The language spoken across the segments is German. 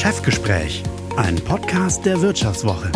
Chefgespräch, ein Podcast der Wirtschaftswoche.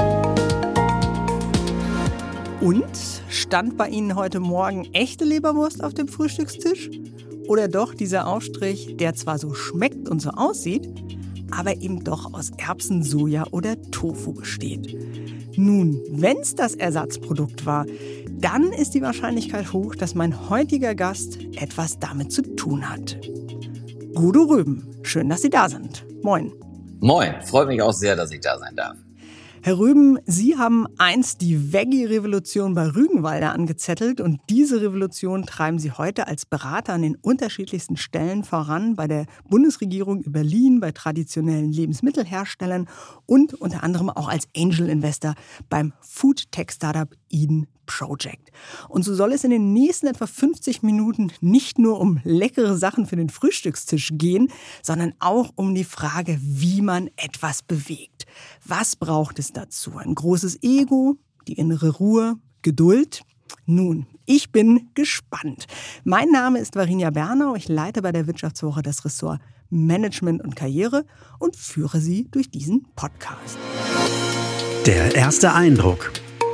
Und stand bei Ihnen heute Morgen echte Leberwurst auf dem Frühstückstisch? Oder doch dieser Aufstrich, der zwar so schmeckt und so aussieht, aber eben doch aus Erbsen, Soja oder Tofu besteht? Nun, wenn es das Ersatzprodukt war, dann ist die Wahrscheinlichkeit hoch, dass mein heutiger Gast etwas damit zu tun hat. Guido Rüben, schön, dass Sie da sind. Moin. Moin, freut mich auch sehr, dass ich da sein darf. Herr Rüben, Sie haben einst die Veggie-Revolution bei Rügenwalder angezettelt und diese Revolution treiben Sie heute als Berater an den unterschiedlichsten Stellen voran, bei der Bundesregierung in Berlin, bei traditionellen Lebensmittelherstellern und unter anderem auch als Angel-Investor beim Food-Tech-Startup Eden Project. Und so soll es in den nächsten etwa 50 Minuten nicht nur um leckere Sachen für den Frühstückstisch gehen, sondern auch um die Frage, wie man etwas bewegt. Was braucht es dazu? Ein großes Ego, die innere Ruhe, Geduld? Nun, ich bin gespannt. Mein Name ist Varinia Bernau. Ich leite bei der Wirtschaftswoche das Ressort Management und Karriere und führe Sie durch diesen Podcast. Der erste Eindruck.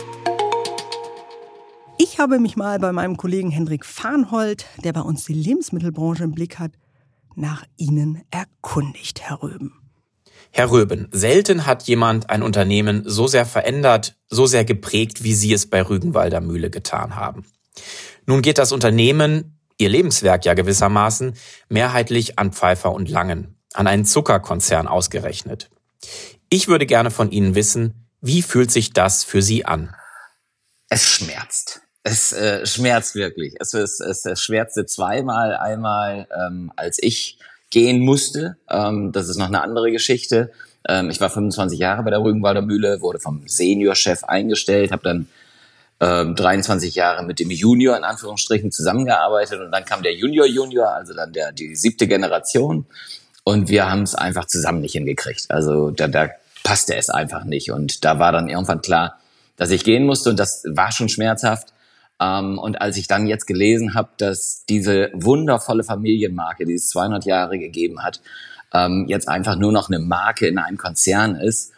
Ich habe mich mal bei meinem Kollegen Hendrik Farnhold, der bei uns die Lebensmittelbranche im Blick hat, nach Ihnen erkundigt, Herr Rüben. Herr Rüben, selten hat jemand ein Unternehmen so sehr verändert, so sehr geprägt, wie Sie es bei Rügenwalder Mühle getan haben. Nun geht das Unternehmen, Ihr Lebenswerk ja gewissermaßen, mehrheitlich an Pfeiffer und Langen, an einen Zuckerkonzern ausgerechnet. Ich würde gerne von Ihnen wissen, wie fühlt sich das für Sie an? Es schmerzt. Es schmerzt wirklich. Es schmerzte zweimal. Einmal, als ich gehen musste. Das ist noch eine andere Geschichte. Ich war 25 Jahre bei der Rügenwalder Mühle, wurde vom Seniorchef eingestellt, habe dann 23 Jahre mit dem Junior in Anführungsstrichen zusammengearbeitet und dann kam der Junior, also dann die 7. Generation und wir haben es einfach zusammen nicht hingekriegt. Also da passte es einfach nicht und da war dann irgendwann klar, dass ich gehen musste und das war schon schmerzhaft. Und als ich dann jetzt gelesen habe, dass diese wundervolle Familienmarke, die es 200 Jahre gegeben hat, jetzt einfach nur noch eine Marke in einem Konzern ist,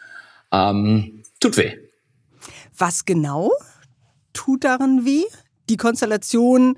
tut weh. Was genau tut daran weh? Die Konstellation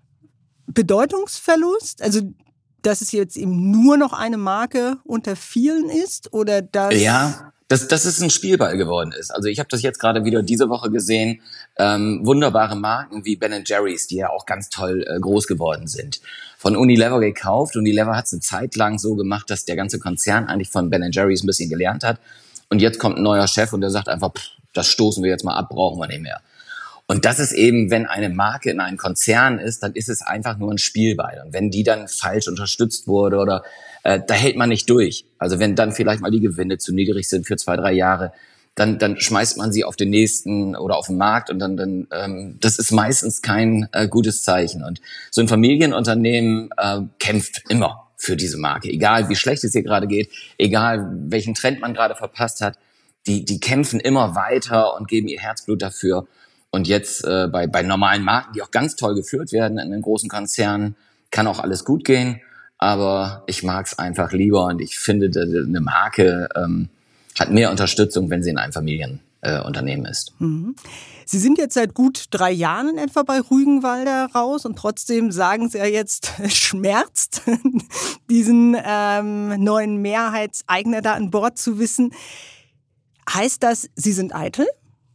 Bedeutungsverlust? Also, dass es jetzt eben nur noch eine Marke unter vielen ist? Oder dass... Ja, dass es ein Spielball geworden ist. Also ich habe das jetzt gerade wieder diese Woche gesehen. Wunderbare Marken wie Ben & Jerry's, die ja auch ganz toll groß geworden sind. Von Unilever gekauft. Unilever hat es eine Zeit lang so gemacht, dass der ganze Konzern eigentlich von Ben & Jerry's ein bisschen gelernt hat. Und jetzt kommt ein neuer Chef und der sagt einfach, das stoßen wir jetzt mal ab, brauchen wir nicht mehr. Und das ist eben, wenn eine Marke in einem Konzern ist, dann ist es einfach nur ein Spielball. Und wenn die dann falsch unterstützt wurde oder da hält man nicht durch. Also wenn dann vielleicht mal die Gewinne zu niedrig sind für 2-3 Jahre, dann schmeißt man sie auf den nächsten oder auf den Markt und dann das ist meistens kein gutes Zeichen. Und so ein Familienunternehmen kämpft immer für diese Marke, egal wie schlecht es ihr gerade geht, egal welchen Trend man gerade verpasst hat, die kämpfen immer weiter und geben ihr Herzblut dafür. Und jetzt bei normalen Marken, die auch ganz toll geführt werden in den großen Konzernen, kann auch alles gut gehen. Aber ich mag's einfach lieber und ich finde, eine Marke hat mehr Unterstützung, wenn sie in einem Familienunternehmen ist. Mhm. Sie sind jetzt seit gut 3 Jahren in etwa bei Rügenwalder raus und trotzdem sagen Sie ja jetzt, es schmerzt, diesen neuen Mehrheitseigner da an Bord zu wissen. Heißt das, Sie sind eitel?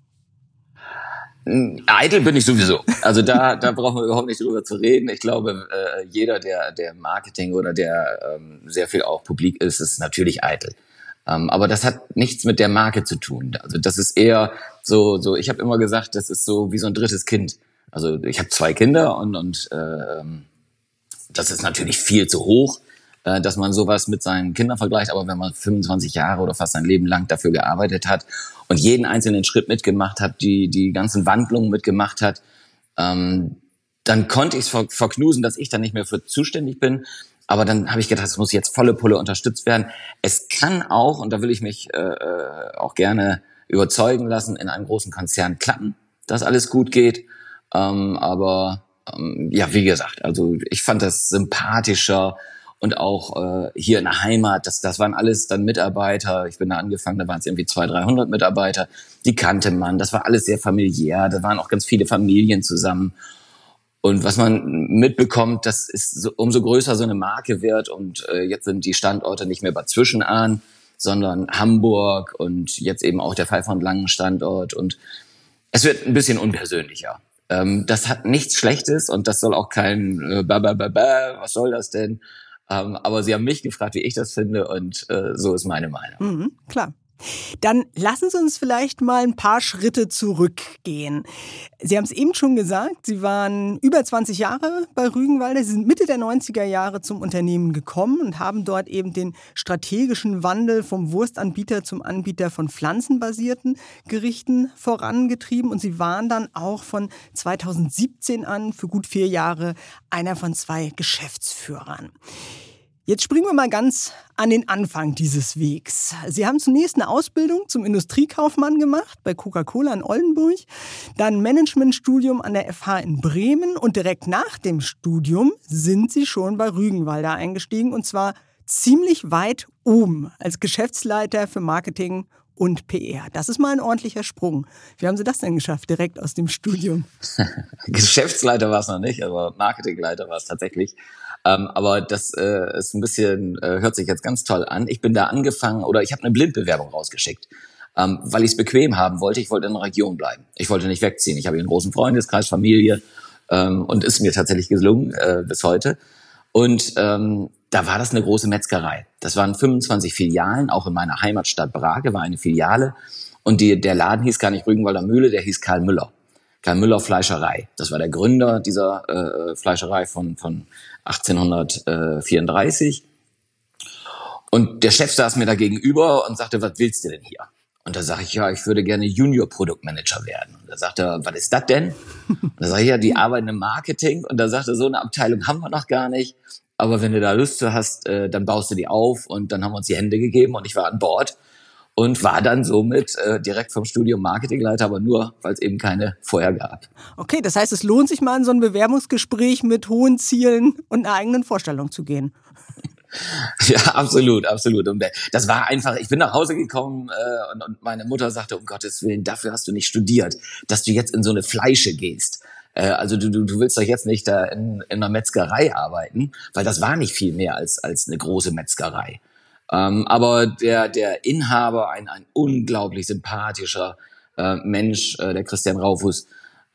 Eitel bin ich sowieso. Also da brauchen wir überhaupt nicht drüber zu reden. Ich glaube, jeder, der Marketing oder der sehr viel auch publik ist natürlich eitel. Aber das hat nichts mit der Marke zu tun. Also das ist eher so. Ich habe immer gesagt, das ist so wie so ein drittes Kind. Also ich habe 2 Kinder und das ist natürlich viel zu hoch, dass man sowas mit seinen Kindern vergleicht. Aber wenn man 25 Jahre oder fast sein Leben lang dafür gearbeitet hat und jeden einzelnen Schritt mitgemacht hat, die ganzen Wandlungen mitgemacht hat, dann konnte ich es verknusen, dass ich dann nicht mehr für zuständig bin. Aber dann habe ich gedacht, es muss jetzt volle Pulle unterstützt werden. Es kann auch, und da will ich mich auch gerne überzeugen lassen, in einem großen Konzern klappen, dass alles gut geht. Aber ja, wie gesagt, also ich fand das sympathischer und auch hier in der Heimat, das waren alles dann Mitarbeiter. Ich bin da angefangen, da waren es irgendwie 200, 300 Mitarbeiter. Die kannte man, das war alles sehr familiär. Da waren auch ganz viele Familien zusammen. Und was man mitbekommt, das ist umso größer so eine Marke wird. Und jetzt sind die Standorte nicht mehr Bad Zwischenahn, sondern Hamburg und jetzt eben auch der Pfeiffer und Langen Standort. Und es wird ein bisschen unpersönlicher. Das hat nichts Schlechtes und das soll auch kein was soll das denn? Aber Sie haben mich gefragt, wie ich das finde und so ist meine Meinung. Mhm, klar. Dann lassen Sie uns vielleicht mal ein paar Schritte zurückgehen. Sie haben es eben schon gesagt, Sie waren über 20 Jahre bei Rügenwalder. Sie sind Mitte der 90er Jahre zum Unternehmen gekommen und haben dort eben den strategischen Wandel vom Wurstanbieter zum Anbieter von pflanzenbasierten Gerichten vorangetrieben. Und Sie waren dann auch von 2017 an für gut 4 Jahre einer von 2 Geschäftsführern. Jetzt springen wir mal ganz an den Anfang dieses Wegs. Sie haben zunächst eine Ausbildung zum Industriekaufmann gemacht bei Coca-Cola in Oldenburg, dann ein Managementstudium an der FH in Bremen und direkt nach dem Studium sind Sie schon bei Rügenwalder eingestiegen und zwar ziemlich weit oben als Geschäftsleiter für Marketing und PR. Das ist mal ein ordentlicher Sprung. Wie haben Sie das denn geschafft, direkt aus dem Studium? Geschäftsleiter war es noch nicht, aber Marketingleiter war es tatsächlich. Aber das ist ein bisschen, hört sich jetzt ganz toll an. Ich bin da angefangen, oder ich habe eine Blindbewerbung rausgeschickt, weil ich es bequem haben wollte. Ich wollte in der Region bleiben. Ich wollte nicht wegziehen. Ich habe hier einen großen Freundeskreis, Familie und ist mir tatsächlich gelungen bis heute. Und da war das eine große Metzgerei. Das waren 25 Filialen, auch in meiner Heimatstadt Brake war eine Filiale. Und der Laden hieß gar nicht Rügenwalder Mühle, der hieß Karl Müller. Karl Müller Fleischerei. Das war der Gründer dieser Fleischerei von 1834. Und der Chef saß mir da gegenüber und sagte, was willst du denn hier? Und da sage ich, ja, ich würde gerne Junior-Produktmanager werden. Und da sagt er, was ist das denn? Und da sage ich, ja, die arbeiten im Marketing. Und da sagt er, so eine Abteilung haben wir noch gar nicht. Aber wenn du da Lust zu hast, dann baust du die auf. Und dann haben wir uns die Hände gegeben und ich war an Bord. Und war dann somit direkt vom Studium Marketingleiter, aber nur, weil es eben keine vorher gab. Okay, das heißt, es lohnt sich mal in so ein Bewerbungsgespräch mit hohen Zielen und einer eigenen Vorstellung zu gehen. Ja, absolut, absolut. Und das war einfach, ich bin nach Hause gekommen und meine Mutter sagte, um Gottes Willen, dafür hast du nicht studiert, dass du jetzt in so eine Fleische gehst. Also du willst doch jetzt nicht da in einer Metzgerei arbeiten, weil das war nicht viel mehr als eine große Metzgerei. Aber der Inhaber, ein unglaublich sympathischer Mensch, der Christian Raufus,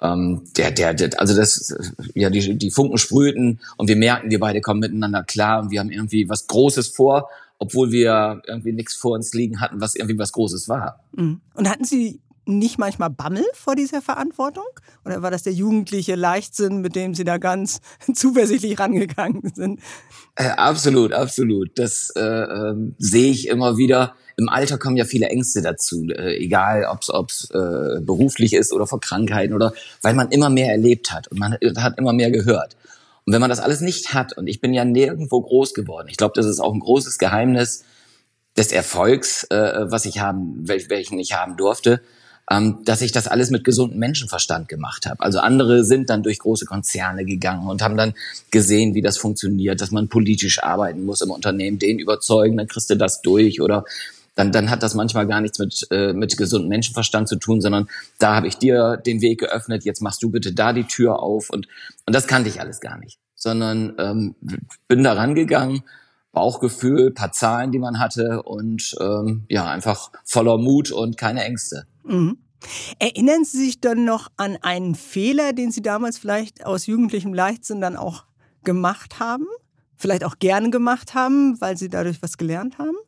die Funken sprühten und wir merken, wir beide kommen miteinander klar und wir haben irgendwie was Großes vor, obwohl wir irgendwie nichts vor uns liegen hatten, was irgendwie was Großes war. Und hatten Sie nicht manchmal Bammel vor dieser Verantwortung? Oder war das der jugendliche Leichtsinn, mit dem Sie da ganz zuversichtlich rangegangen sind? Absolut, absolut. Das sehe ich immer wieder. Im Alter kommen ja viele Ängste dazu, egal ob's beruflich ist oder vor Krankheiten oder weil man immer mehr erlebt hat und man hat immer mehr gehört. Und wenn man das alles nicht hat, und ich bin ja nirgendwo groß geworden, ich glaube, das ist auch ein großes Geheimnis des Erfolgs, welchen ich haben durfte, dass ich das alles mit gesundem Menschenverstand gemacht habe. Also andere sind dann durch große Konzerne gegangen und haben dann gesehen, wie das funktioniert, dass man politisch arbeiten muss im Unternehmen, den überzeugen, dann kriegst du das durch oder dann hat das manchmal gar nichts mit gesundem Menschenverstand zu tun, sondern da habe ich dir den Weg geöffnet, jetzt machst du bitte da die Tür auf und das kannte ich alles gar nicht, sondern bin da rangegangen, Bauchgefühl, paar Zahlen, die man hatte und einfach voller Mut und keine Ängste. Mhm. Erinnern Sie sich dann noch an einen Fehler, den Sie damals vielleicht aus jugendlichem Leichtsinn dann auch gemacht haben? Vielleicht auch gerne gemacht haben, weil Sie dadurch was gelernt haben?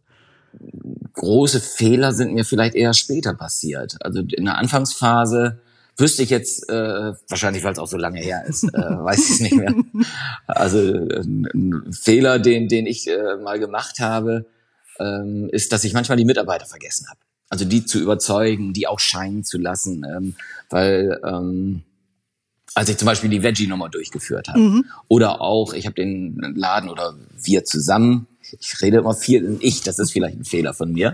Große Fehler sind mir vielleicht eher später passiert. Also in der Anfangsphase wüsste ich jetzt, wahrscheinlich weil es auch so lange her ist, weiß ich es nicht mehr. Also ein Fehler, den ich mal gemacht habe, ist, dass ich manchmal die Mitarbeiter vergessen habe. Also die zu überzeugen, die auch scheinen zu lassen, weil als ich zum Beispiel die Veggie-Nummer durchgeführt habe oder auch, ich habe den Laden oder wir zusammen, ich rede immer viel in ich, das ist vielleicht ein Fehler von mir,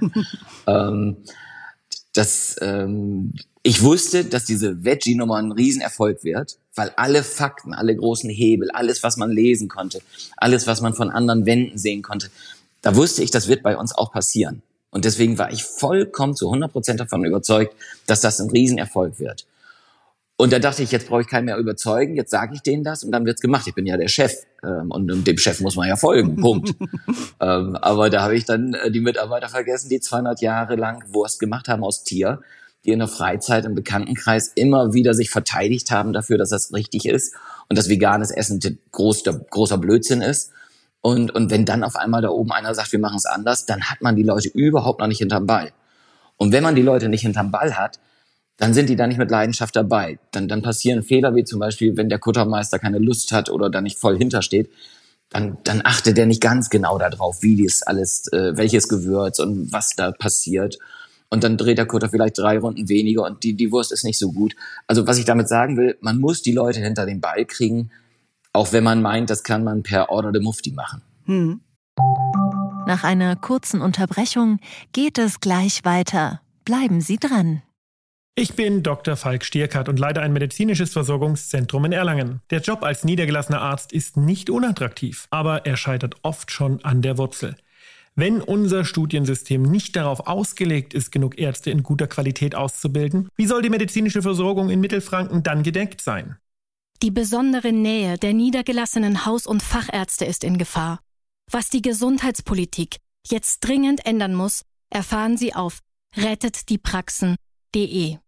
ich wusste, dass diese Veggie-Nummer ein Riesenerfolg wird, Weil alle Fakten, alle großen Hebel, alles, was man lesen konnte, alles, was man von anderen Wänden sehen konnte, da wusste ich, das wird bei uns auch passieren. Und deswegen war ich vollkommen zu 100% davon überzeugt, dass das ein Riesenerfolg wird. Und da dachte ich, jetzt brauche ich keinen mehr überzeugen, jetzt sage ich denen das und dann wird's gemacht. Ich bin ja der Chef und dem Chef muss man ja folgen, Punkt. Aber da habe ich dann die Mitarbeiter vergessen, die 200 Jahre lang Wurst gemacht haben aus Tier, die in der Freizeit im Bekanntenkreis immer wieder sich verteidigt haben dafür, dass das richtig ist und dass veganes Essen großer Blödsinn ist. Und wenn dann auf einmal da oben einer sagt, wir machen es anders, dann hat man die Leute überhaupt noch nicht hinterm Ball. Und wenn man die Leute nicht hinterm Ball hat, dann sind die da nicht mit Leidenschaft dabei. Dann passieren Fehler, wie zum Beispiel, wenn der Kuttermeister keine Lust hat oder da nicht voll hintersteht, dann achtet der nicht ganz genau darauf, wie das alles, welches Gewürz und was da passiert. Und dann dreht der Kutter vielleicht 3 Runden weniger und die Wurst ist nicht so gut. Also was ich damit sagen will, man muss die Leute hinter den Ball kriegen, auch wenn man meint, das kann man per Order de Mufti machen. Nach einer kurzen Unterbrechung geht es gleich weiter. Bleiben Sie dran. Ich bin Dr. Falk Stierkart und leite ein medizinisches Versorgungszentrum in Erlangen. Der Job als niedergelassener Arzt ist nicht unattraktiv, aber er scheitert oft schon an der Wurzel. Wenn unser Studiensystem nicht darauf ausgelegt ist, genug Ärzte in guter Qualität auszubilden, wie soll die medizinische Versorgung in Mittelfranken dann gedeckt sein? Die besondere Nähe der niedergelassenen Haus- und Fachärzte ist in Gefahr. Was die Gesundheitspolitik jetzt dringend ändern muss, erfahren Sie auf rettetdiepraxen.de.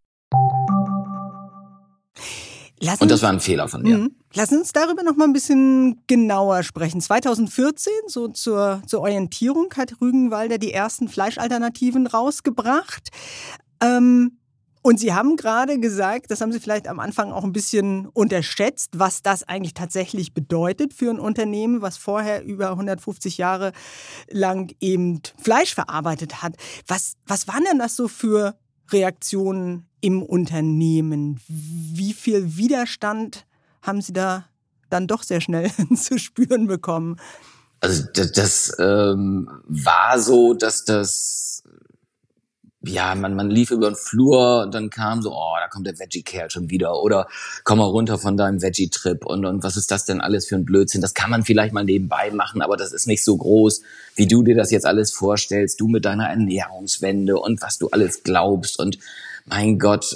Und das war ein Fehler von mir. Lass uns darüber noch mal ein bisschen genauer sprechen. 2014, so zur Orientierung, hat Rügenwalder die ersten Fleischalternativen rausgebracht. Und Sie haben gerade gesagt, das haben Sie vielleicht am Anfang auch ein bisschen unterschätzt, was das eigentlich tatsächlich bedeutet für ein Unternehmen, was vorher über 150 Jahre lang eben Fleisch verarbeitet hat. Was waren denn das so für Reaktionen im Unternehmen? Wie viel Widerstand haben Sie da dann doch sehr schnell zu spüren bekommen? Also das war so, dass das, ja, man lief über den Flur und dann kam so, oh, da kommt der Veggie-Kerl schon wieder oder komm mal runter von deinem Veggie-Trip und was ist das denn alles für ein Blödsinn? Das kann man vielleicht mal nebenbei machen, aber das ist nicht so groß, wie du dir das jetzt alles vorstellst, du mit deiner Ernährungswende und was du alles glaubst und mein Gott,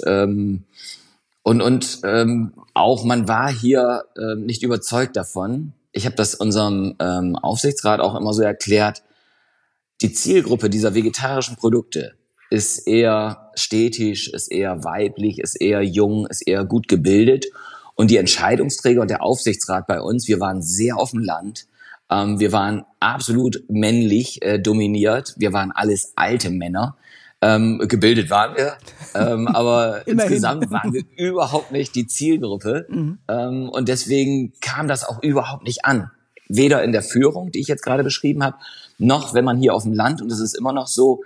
auch man war hier nicht überzeugt davon. Ich habe das unserem Aufsichtsrat auch immer so erklärt, die Zielgruppe dieser vegetarischen Produkte ist eher städtisch, ist eher weiblich, ist eher jung, ist eher gut gebildet. Und die Entscheidungsträger und der Aufsichtsrat bei uns, wir waren sehr auf dem Land. Wir waren absolut männlich dominiert. Wir waren alles alte Männer. Gebildet waren wir, aber insgesamt waren wir überhaupt nicht die Zielgruppe. Und deswegen kam das auch überhaupt nicht an. Weder in der Führung, die ich jetzt gerade beschrieben habe, noch wenn man hier auf dem Land, und das ist immer noch so,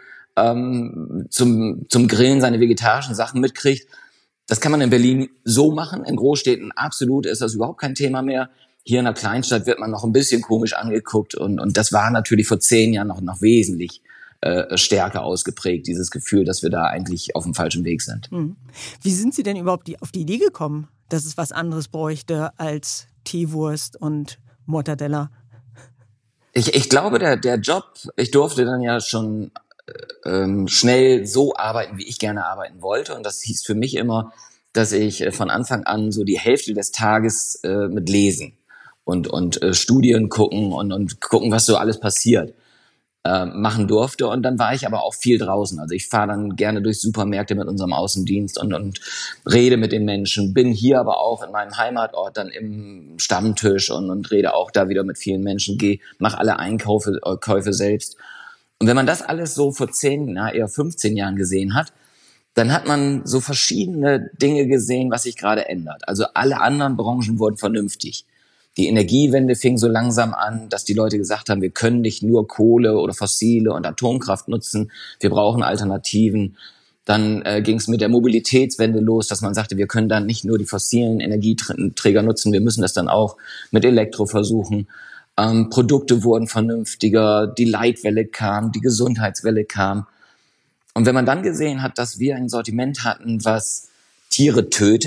zum Grillen seine vegetarischen Sachen mitkriegt. Das kann man in Berlin so machen, in Großstädten absolut ist das überhaupt kein Thema mehr. Hier in einer Kleinstadt wird man noch ein bisschen komisch angeguckt und das war natürlich vor 10 Jahren noch wesentlich stärker ausgeprägt, dieses Gefühl, dass wir da eigentlich auf dem falschen Weg sind. Wie sind Sie denn überhaupt auf die Idee gekommen, dass es was anderes bräuchte als Teewurst und Mortadella? Ich glaube, der Job, ich durfte dann ja schon schnell so arbeiten, wie ich gerne arbeiten wollte. Und das hieß für mich immer, dass ich von Anfang an so die Hälfte des Tages mit Lesen und Studien gucken und gucken, was so alles passiert, machen durfte. Und dann war ich aber auch viel draußen. Also ich fahre dann gerne durch Supermärkte mit unserem Außendienst und rede mit den Menschen. Bin hier aber auch in meinem Heimatort dann im Stammtisch und rede auch da wieder mit vielen Menschen. Mache alle Käufe selbst. Und wenn man das alles so vor 10, eher 15 Jahren gesehen hat, dann hat man so verschiedene Dinge gesehen, was sich gerade ändert. Also alle anderen Branchen wurden vernünftig. Die Energiewende fing so langsam an, dass die Leute gesagt haben, wir können nicht nur Kohle oder fossile und Atomkraft nutzen, wir brauchen Alternativen. Dann ging es mit der Mobilitätswende los, dass man sagte, wir können dann nicht nur die fossilen Energieträger nutzen, wir müssen das dann auch mit Elektro versuchen. Produkte wurden vernünftiger, die Leitwelle kam, die Gesundheitswelle kam. Und wenn man dann gesehen hat, dass wir ein Sortiment hatten, was Tiere tötet,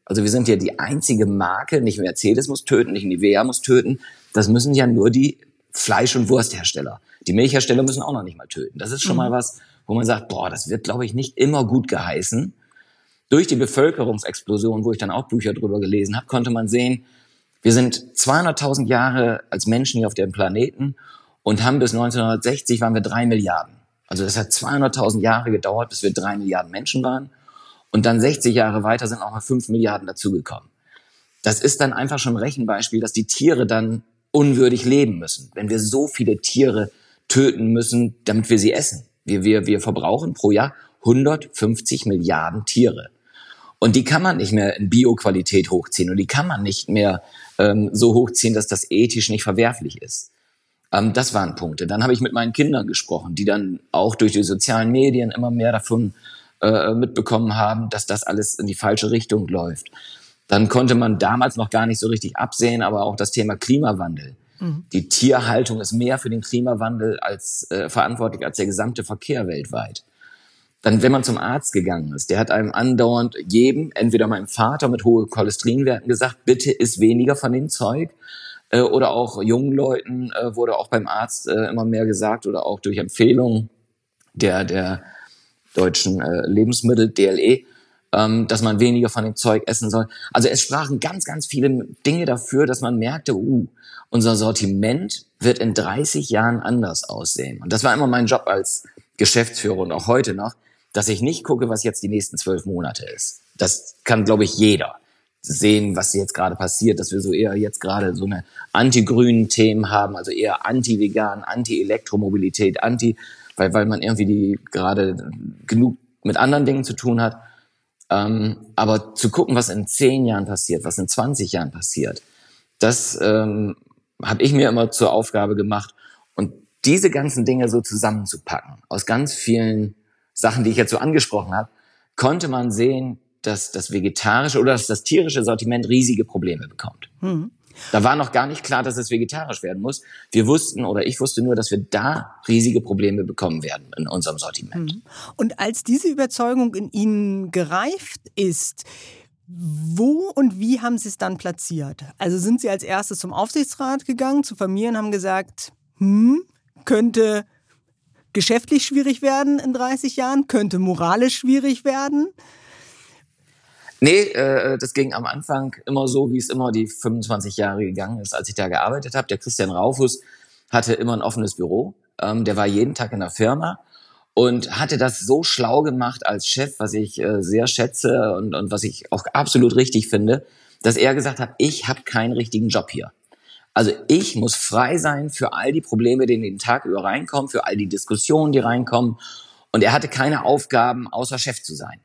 Also wir sind ja die einzige Marke, nicht Mercedes muss töten, nicht Nivea muss töten. Das müssen ja nur die Fleisch- und Wursthersteller. Die Milchhersteller müssen auch noch nicht mal töten. Das ist schon mal was, wo man sagt, das wird, glaube ich, nicht immer gut geheißen. Durch die Bevölkerungsexplosion, wo ich dann auch Bücher drüber gelesen habe, konnte man sehen, wir sind 200.000 Jahre als Menschen hier auf dem Planeten und haben bis 1960 waren wir 3 Milliarden. Also das hat 200.000 Jahre gedauert, bis wir 3 Milliarden Menschen waren. Und dann 60 Jahre weiter sind auch mal 5 Milliarden dazugekommen. Das ist dann einfach schon ein Rechenbeispiel, dass die Tiere dann unwürdig leben müssen. Wenn wir so viele Tiere töten müssen, damit wir sie essen. Wir verbrauchen pro Jahr 150 Milliarden Tiere. Und die kann man nicht mehr in Bioqualität hochziehen. Und die kann man nicht mehr so hochziehen, dass das ethisch nicht verwerflich ist. Das waren Punkte. Dann habe ich mit meinen Kindern gesprochen, die dann auch durch die sozialen Medien immer mehr davon mitbekommen haben, dass das alles in die falsche Richtung läuft. Dann konnte man damals noch gar nicht so richtig absehen, aber auch das Thema Klimawandel. Die Tierhaltung ist mehr für den Klimawandel verantwortlich als der gesamte Verkehr weltweit. Dann, wenn man zum Arzt gegangen ist, der hat einem andauernd entweder meinem Vater mit hohen Cholesterinwerten gesagt, bitte iss weniger von dem Zeug, oder auch jungen Leuten wurde auch beim Arzt immer mehr gesagt oder auch durch Empfehlungen der deutschen Lebensmittel, DLE, dass man weniger von dem Zeug essen soll. Also es sprachen ganz, ganz viele Dinge dafür, dass man merkte, unser Sortiment wird in 30 Jahren anders aussehen. Und das war immer mein Job als Geschäftsführer und auch heute noch, dass ich nicht gucke, was jetzt die nächsten 12 Monate ist. Das kann, glaube ich, jeder sehen, was jetzt gerade passiert, dass wir so eher jetzt gerade so eine anti-grünen Themen haben, also eher anti-vegan, anti-Elektromobilität, weil man irgendwie die gerade genug mit anderen Dingen zu tun hat. Aber zu gucken, was in 10 Jahren passiert, was in 20 Jahren passiert, das habe ich mir immer zur Aufgabe gemacht. Und diese ganzen Dinge so zusammenzupacken, aus ganz vielen Sachen, die ich jetzt so angesprochen habe, konnte man sehen, dass das vegetarische oder dass das tierische Sortiment riesige Probleme bekommt. Da war noch gar nicht klar, dass es vegetarisch werden muss. Ich wusste nur, dass wir da riesige Probleme bekommen werden in unserem Sortiment. Und als diese Überzeugung in Ihnen gereift ist, wo und wie haben Sie es dann platziert? Also sind Sie als erstes zum Aufsichtsrat gegangen, zu Familien, haben gesagt, könnte geschäftlich schwierig werden in 30 Jahren, könnte moralisch schwierig werden? Nee, das ging am Anfang immer so, wie es immer die 25 Jahre gegangen ist, als ich da gearbeitet habe. Der Christian Raufus hatte immer ein offenes Büro. Der war jeden Tag in der Firma und hatte das so schlau gemacht als Chef, was ich sehr schätze und was ich auch absolut richtig finde, dass er gesagt hat, ich habe keinen richtigen Job hier. Also ich muss frei sein für all die Probleme, die den Tag über reinkommen, für all die Diskussionen, die reinkommen. Und er hatte keine Aufgaben, außer Chef zu sein.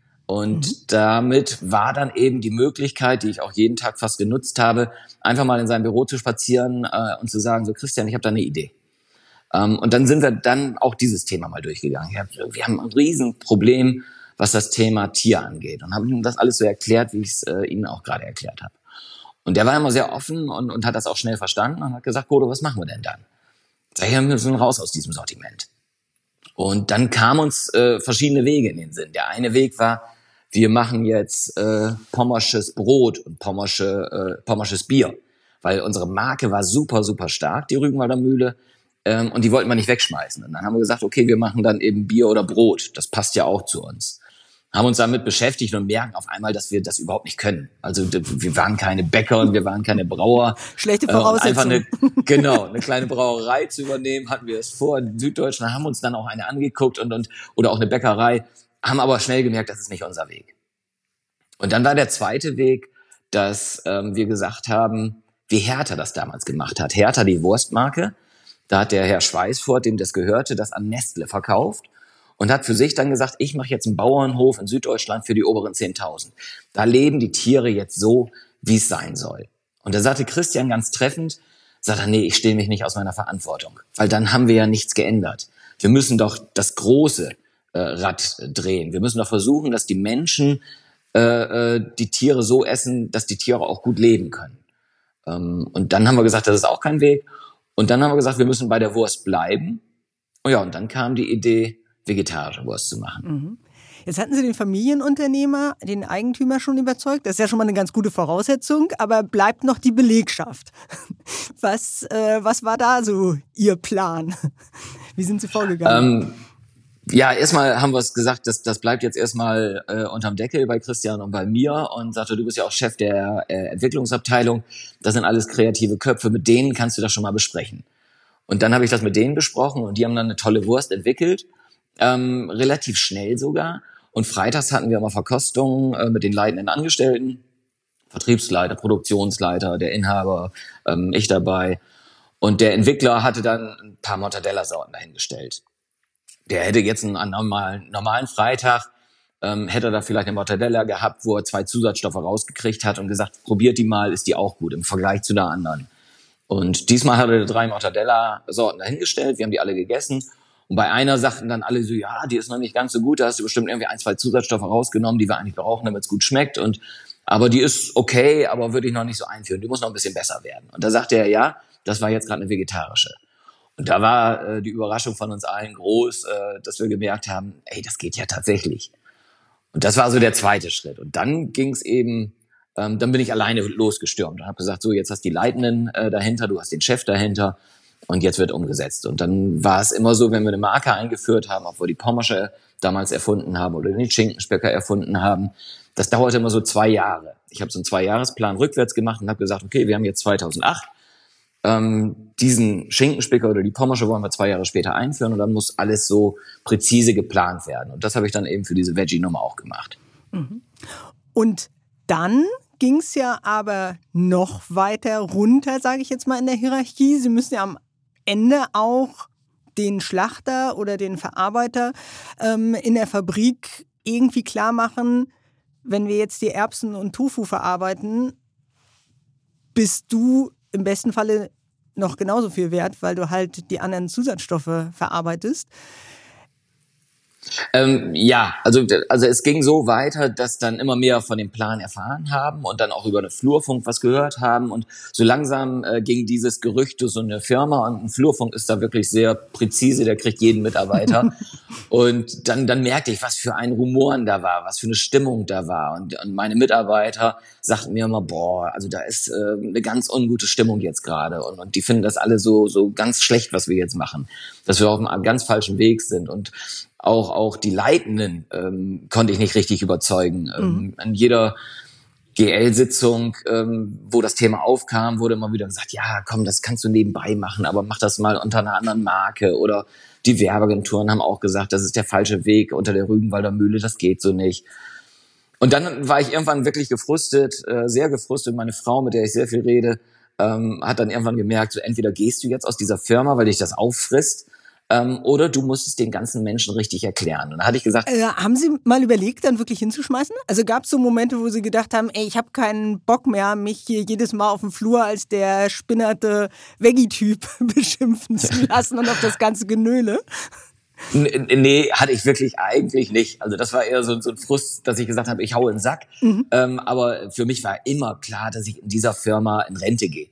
Und damit war dann eben die Möglichkeit, die ich auch jeden Tag fast genutzt habe, einfach mal in sein Büro zu spazieren und zu sagen, so Christian, ich habe da eine Idee. Und dann sind wir dann auch dieses Thema mal durchgegangen. Wir haben ein Riesenproblem, was das Thema Tier angeht. Und haben ihm das alles so erklärt, wie ich es Ihnen auch gerade erklärt habe. Und der war immer sehr offen und hat das auch schnell verstanden und hat gesagt, Bodo, was machen wir denn dann? Sag ich, wir müssen raus aus diesem Sortiment. Und dann kamen uns verschiedene Wege in den Sinn. Der eine Weg war, wir machen jetzt pommersches Brot und pommersches Bier. Weil unsere Marke war super, super stark, die Rügenwalder Mühle. Und die wollten wir nicht wegschmeißen. Und dann haben wir gesagt, okay, wir machen dann eben Bier oder Brot. Das passt ja auch zu uns. Haben uns damit beschäftigt und merken auf einmal, dass wir das überhaupt nicht können. Also wir waren keine Bäcker und wir waren keine Brauer. Schlechte Voraussetzungen. Einfach eine kleine Brauerei zu übernehmen, hatten wir es vor in Süddeutschland, haben uns dann auch eine angeguckt oder auch eine Bäckerei, haben aber schnell gemerkt, das ist nicht unser Weg. Und dann war der zweite Weg, dass wir gesagt haben, wie Hertha das damals gemacht hat. Hertha, die Wurstmarke, da hat der Herr Schweißfurt, dem das gehörte, das an Nestle verkauft. Und hat für sich dann gesagt, ich mache jetzt einen Bauernhof in Süddeutschland für die oberen 10.000. Da leben die Tiere jetzt so, wie es sein soll. Und da sagte Christian ganz treffend, nee, ich stehe mich nicht aus meiner Verantwortung. Weil dann haben wir ja nichts geändert. Wir müssen doch das große Rad drehen. Wir müssen doch versuchen, dass die Menschen die Tiere so essen, dass die Tiere auch gut leben können. Und dann haben wir gesagt, das ist auch kein Weg. Und dann haben wir gesagt, wir müssen bei der Wurst bleiben. Und dann kam die Idee, vegetarische Wurst zu machen. Jetzt hatten Sie den Familienunternehmer, den Eigentümer schon überzeugt. Das ist ja schon mal eine ganz gute Voraussetzung, aber bleibt noch die Belegschaft. Was war da so Ihr Plan? Wie sind Sie vorgegangen? Ja, erstmal haben wir es gesagt, das bleibt jetzt erstmal unterm Deckel bei Christian und bei mir und sagte, du bist ja auch Chef der Entwicklungsabteilung. Das sind alles kreative Köpfe, mit denen kannst du das schon mal besprechen. Und dann habe ich das mit denen besprochen und die haben dann eine tolle Wurst entwickelt, relativ schnell sogar. Und freitags hatten wir immer Verkostungen mit den leitenden Angestellten, Vertriebsleiter, Produktionsleiter, der Inhaber, ich dabei. Und der Entwickler hatte dann ein paar Mortadella-Sorten dahingestellt. Der hätte jetzt einen normalen Freitag, hätte er da vielleicht eine Mortadella gehabt, wo er 2 Zusatzstoffe rausgekriegt hat und gesagt, probiert die mal, ist die auch gut im Vergleich zu der anderen. Und diesmal hat er 3 Mortadella-Sorten dahingestellt, wir haben die alle gegessen. Und bei einer sagten dann alle so, ja, die ist noch nicht ganz so gut, da hast du bestimmt irgendwie 1, 2 Zusatzstoffe rausgenommen, die wir eigentlich brauchen, damit es gut schmeckt. Aber die ist okay, aber würde ich noch nicht so einführen, die muss noch ein bisschen besser werden. Und da sagte er, ja, das war jetzt gerade eine vegetarische. Und da war die Überraschung von uns allen groß, dass wir gemerkt haben, ey, das geht ja tatsächlich. Und das war so der zweite Schritt. Und dann ging's eben, dann bin ich alleine losgestürmt und habe gesagt, so, jetzt hast du die Leitenden dahinter, du hast den Chef dahinter und jetzt wird umgesetzt. Und dann war es immer so, wenn wir eine Marke eingeführt haben, ob wir die Pommersche damals erfunden haben oder den Schinkenspecker erfunden haben, das dauerte immer so 2 Jahre. Ich habe so einen 2-Jahresplan rückwärts gemacht und habe gesagt, okay, wir haben jetzt 2008, diesen Schinkenspicker oder die Pommersche wollen wir 2 Jahre später einführen und dann muss alles so präzise geplant werden. Und das habe ich dann eben für diese Veggie-Nummer auch gemacht. Und dann ging es ja aber noch weiter runter, sage ich jetzt mal, in der Hierarchie. Sie müssen ja am Ende auch den Schlachter oder den Verarbeiter in der Fabrik irgendwie klar machen, wenn wir jetzt die Erbsen und Tofu verarbeiten, bist du im besten Falle noch genauso viel wert, weil du halt die anderen Zusatzstoffe verarbeitest. Ja, also es ging so weiter, dass dann immer mehr von dem Plan erfahren haben und dann auch über den Flurfunk was gehört haben und so langsam ging dieses Gerücht durch so eine Firma und ein Flurfunk ist da wirklich sehr präzise, der kriegt jeden Mitarbeiter und dann merkte ich, was für ein Rumoren da war, was für eine Stimmung da war und meine Mitarbeiter sagten mir immer, boah, also da ist eine ganz ungute Stimmung jetzt gerade und die finden das alle so ganz schlecht, was wir jetzt machen, dass wir auf einem ganz falschen Weg sind und auch die Leitenden konnte ich nicht richtig überzeugen. An jeder GL-Sitzung, wo das Thema aufkam, wurde immer wieder gesagt, ja, komm, das kannst du nebenbei machen, aber mach das mal unter einer anderen Marke. Oder die Werbeagenturen haben auch gesagt, das ist der falsche Weg unter der Rügenwalder Mühle, das geht so nicht. Und dann war ich irgendwann wirklich gefrustet, sehr gefrustet. Meine Frau, mit der ich sehr viel rede, hat dann irgendwann gemerkt, so entweder gehst du jetzt aus dieser Firma, weil dich das auffrisst, oder du musst es den ganzen Menschen richtig erklären. Und da hatte ich gesagt... haben Sie mal überlegt, dann wirklich hinzuschmeißen? Also gab es so Momente, wo Sie gedacht haben, ey, ich habe keinen Bock mehr, mich hier jedes Mal auf dem Flur als der spinnerte Veggie-Typ beschimpfen zu lassen und auf das ganze Genöle? Nee, hatte ich wirklich eigentlich nicht. Also das war eher so ein Frust, dass ich gesagt habe, ich hau in den Sack. Aber für mich war immer klar, dass ich in dieser Firma in Rente gehe.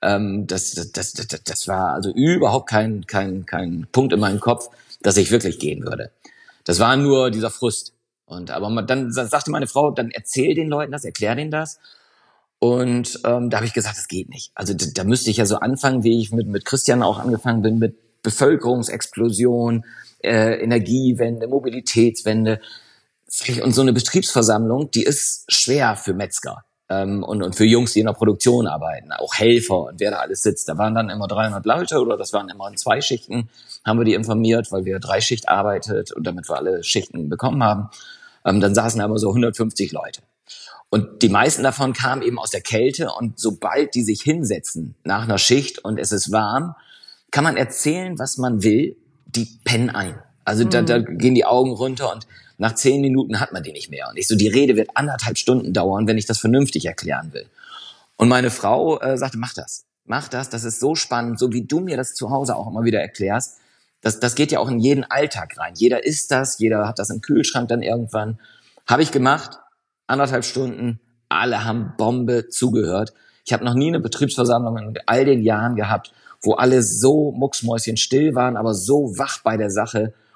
Das war also überhaupt kein Punkt in meinem Kopf, dass ich wirklich gehen würde. Das war nur dieser Frust. Aber dann sagte meine Frau, dann erzähl den Leuten das, erklär denen das. Und da habe ich gesagt, das geht nicht. Also da müsste ich ja so anfangen, wie ich mit Christian auch angefangen bin, mit Bevölkerungsexplosion, Energiewende, Mobilitätswende. Und so eine Betriebsversammlung, die ist schwer für Metzger. Und für Jungs, die in der Produktion arbeiten, auch Helfer und wer da alles sitzt. Da waren dann immer 300 Leute oder das waren immer in 2 Schichten, haben wir die informiert, weil wir 3 Schicht arbeitet und damit wir alle Schichten bekommen haben. Dann saßen da immer so 150 Leute. Und die meisten davon kamen eben aus der Kälte und sobald die sich hinsetzen nach einer Schicht und es ist warm, kann man erzählen, was man will, die pennen ein. Also da gehen die Augen runter und nach 10 Minuten hat man die nicht mehr. Und ich so, die Rede wird 1,5 Stunden dauern, wenn ich das vernünftig erklären will. Und meine Frau sagte, mach das, das ist so spannend, so wie du mir das zu Hause auch immer wieder erklärst. Das geht ja auch in jeden Alltag rein. Jeder isst das, jeder hat das im Kühlschrank dann irgendwann. Habe ich gemacht, 1,5 Stunden, alle haben Bombe zugehört. Ich habe noch nie eine Betriebsversammlung in all den Jahren gehabt, wo alle so mucksmäuschenstill waren, aber so wach bei der Sache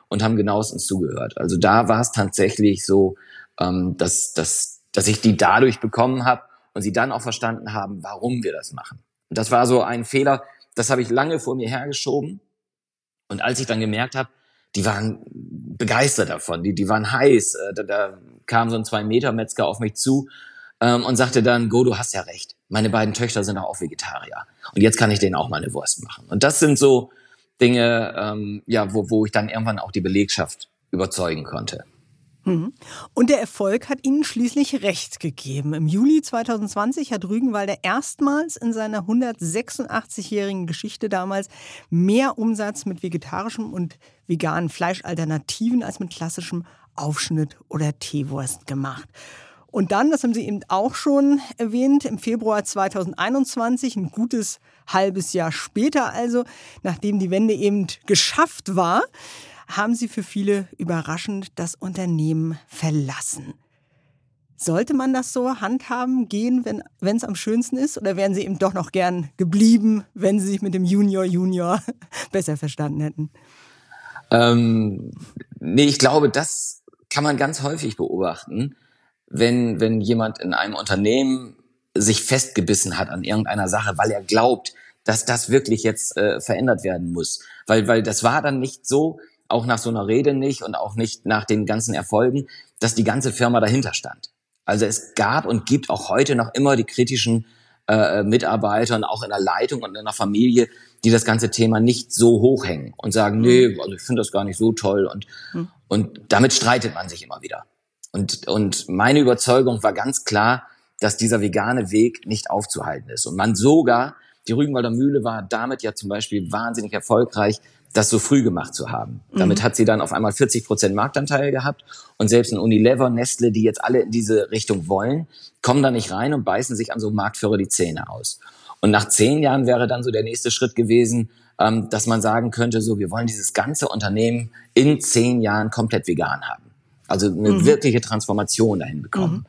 und haben genauestens zugehört. Also da war es tatsächlich so, dass ich die dadurch bekommen habe und sie dann auch verstanden haben, warum wir das machen. Und das war so ein Fehler, das habe ich lange vor mir hergeschoben. Und als ich dann gemerkt habe, die waren begeistert davon, die waren heiß. Da kam so ein 2-Meter-Metzger auf mich zu und sagte dann, Go, du hast ja recht. Meine beiden Töchter sind auch Vegetarier. Und jetzt kann ich denen auch mal eine Wurst machen. Und das sind so Dinge, wo ich dann irgendwann auch die Belegschaft überzeugen konnte. Und der Erfolg hat Ihnen schließlich recht gegeben. Im Juli 2020 hat Rügenwalder erstmals in seiner 186-jährigen Geschichte damals mehr Umsatz mit vegetarischem und veganen Fleischalternativen als mit klassischem Aufschnitt oder Teewurst gemacht. Und dann, das haben Sie eben auch schon erwähnt, im Februar 2021, ein gutes halbes Jahr später also, nachdem die Wende eben geschafft war, haben Sie für viele überraschend das Unternehmen verlassen. Sollte man das so handhaben, gehen, wenn es am schönsten ist? Oder wären Sie eben doch noch gern geblieben, wenn Sie sich mit dem Junior besser verstanden hätten? Nee, ich glaube, das kann man ganz häufig beobachten, wenn jemand in einem Unternehmen sich festgebissen hat an irgendeiner Sache, weil er glaubt, dass das wirklich jetzt verändert werden muss. Weil das war dann nicht so, auch nach so einer Rede nicht und auch nicht nach den ganzen Erfolgen, dass die ganze Firma dahinter stand. Also es gab und gibt auch heute noch immer die kritischen Mitarbeiter und auch in der Leitung und in der Familie, die das ganze Thema nicht so hochhängen und sagen, nee, also ich finde das gar nicht so toll und damit streitet man sich immer wieder. Und meine Überzeugung war ganz klar, dass dieser vegane Weg nicht aufzuhalten ist. Und man sogar, die Rügenwalder Mühle war damit ja zum Beispiel wahnsinnig erfolgreich, das so früh gemacht zu haben. Damit hat sie dann auf einmal 40% Marktanteil gehabt und selbst ein Unilever, Nestle, die jetzt alle in diese Richtung wollen, kommen da nicht rein und beißen sich an so einem Marktführer die Zähne aus. Und nach 10 Jahren wäre dann so der nächste Schritt gewesen, dass man sagen könnte, so, wir wollen dieses ganze Unternehmen in 10 Jahren komplett vegan haben. Also eine wirkliche Transformation dahin bekommen.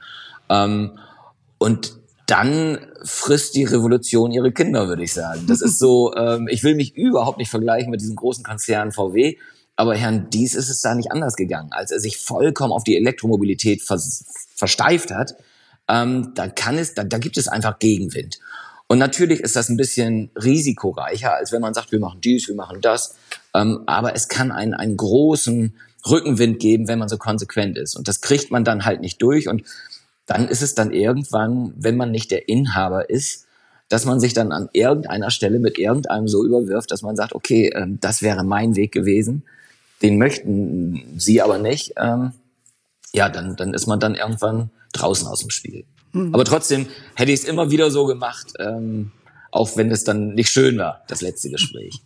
Und dann frisst die Revolution ihre Kinder, würde ich sagen. Das ist so, ich will mich überhaupt nicht vergleichen mit diesem großen Konzern VW, aber Herrn Diess ist es da nicht anders gegangen. Als er sich vollkommen auf die Elektromobilität versteift hat, da gibt es einfach Gegenwind. Und natürlich ist das ein bisschen risikoreicher, als wenn man sagt, wir machen dies, wir machen das. Aber es kann einen großen Rückenwind geben, wenn man so konsequent ist. Und das kriegt man dann halt nicht durch. Und dann ist es dann irgendwann, wenn man nicht der Inhaber ist, dass man sich dann an irgendeiner Stelle mit irgendeinem so überwirft, dass man sagt, okay, das wäre mein Weg gewesen, den möchten Sie aber nicht. Dann ist man dann irgendwann draußen aus dem Spiel. Aber trotzdem hätte ich es immer wieder so gemacht, auch wenn es dann nicht schön war, das letzte Gespräch.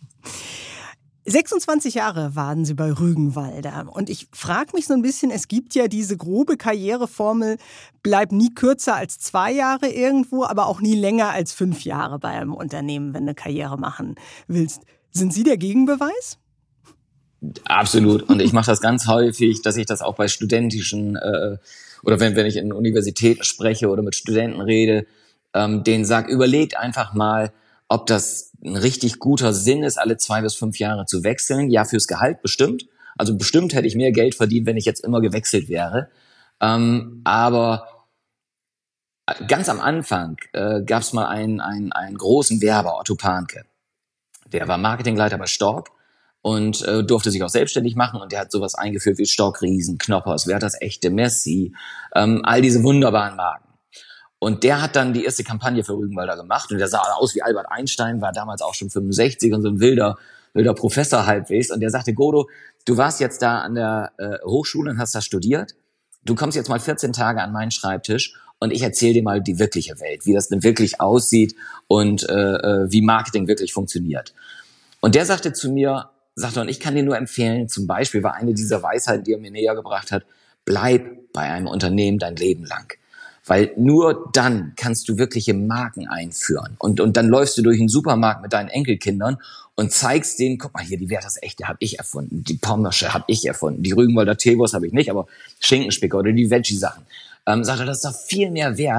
26 Jahre waren Sie bei Rügenwalder. Und ich frage mich so ein bisschen, es gibt ja diese grobe Karriereformel, bleib nie kürzer als 2 Jahre irgendwo, aber auch nie länger als 5 Jahre bei einem Unternehmen, wenn du eine Karriere machen willst. Sind Sie der Gegenbeweis? Absolut. Und ich mache das ganz häufig, dass ich das auch bei studentischen oder wenn ich in Universitäten spreche oder mit Studenten rede, denen sage, überlegt einfach mal, ob das ein richtig guter Sinn ist, alle 2 bis 5 Jahre zu wechseln. Ja, fürs Gehalt bestimmt. Also bestimmt hätte ich mehr Geld verdient, wenn ich jetzt immer gewechselt wäre. Aber ganz am Anfang gab es mal einen großen Werber, Otto Pahnke. Der war Marketingleiter bei Stork und durfte sich auch selbstständig machen. Und der hat sowas eingeführt wie Stork Riesen, Knoppers, Wer hat das echte, Merci, all diese wunderbaren Marken. Und der hat dann die erste Kampagne für Rügenwalder gemacht und der sah aus wie Albert Einstein, war damals auch schon 65 und so ein wilder Professor halbwegs. Und der sagte, Godo, du warst jetzt da an der Hochschule und hast das studiert. Du kommst jetzt mal 14 Tage an meinen Schreibtisch und ich erzähle dir mal die wirkliche Welt, wie das denn wirklich aussieht und wie Marketing wirklich funktioniert. Und der sagte zu mir, und ich kann dir nur empfehlen, zum Beispiel war eine dieser Weisheiten, die er mir näher gebracht hat, bleib bei einem Unternehmen dein Leben lang. Weil nur dann kannst du wirkliche Marken einführen. Und dann läufst du durch einen Supermarkt mit deinen Enkelkindern und zeigst denen, guck mal hier, die Wer das echte habe ich erfunden, die Pommersche habe ich erfunden, die Rügenwalder Teewurst habe ich nicht, aber Schinkenspicker oder die Veggie-Sachen. Sagt er, das ist doch viel mehr wert,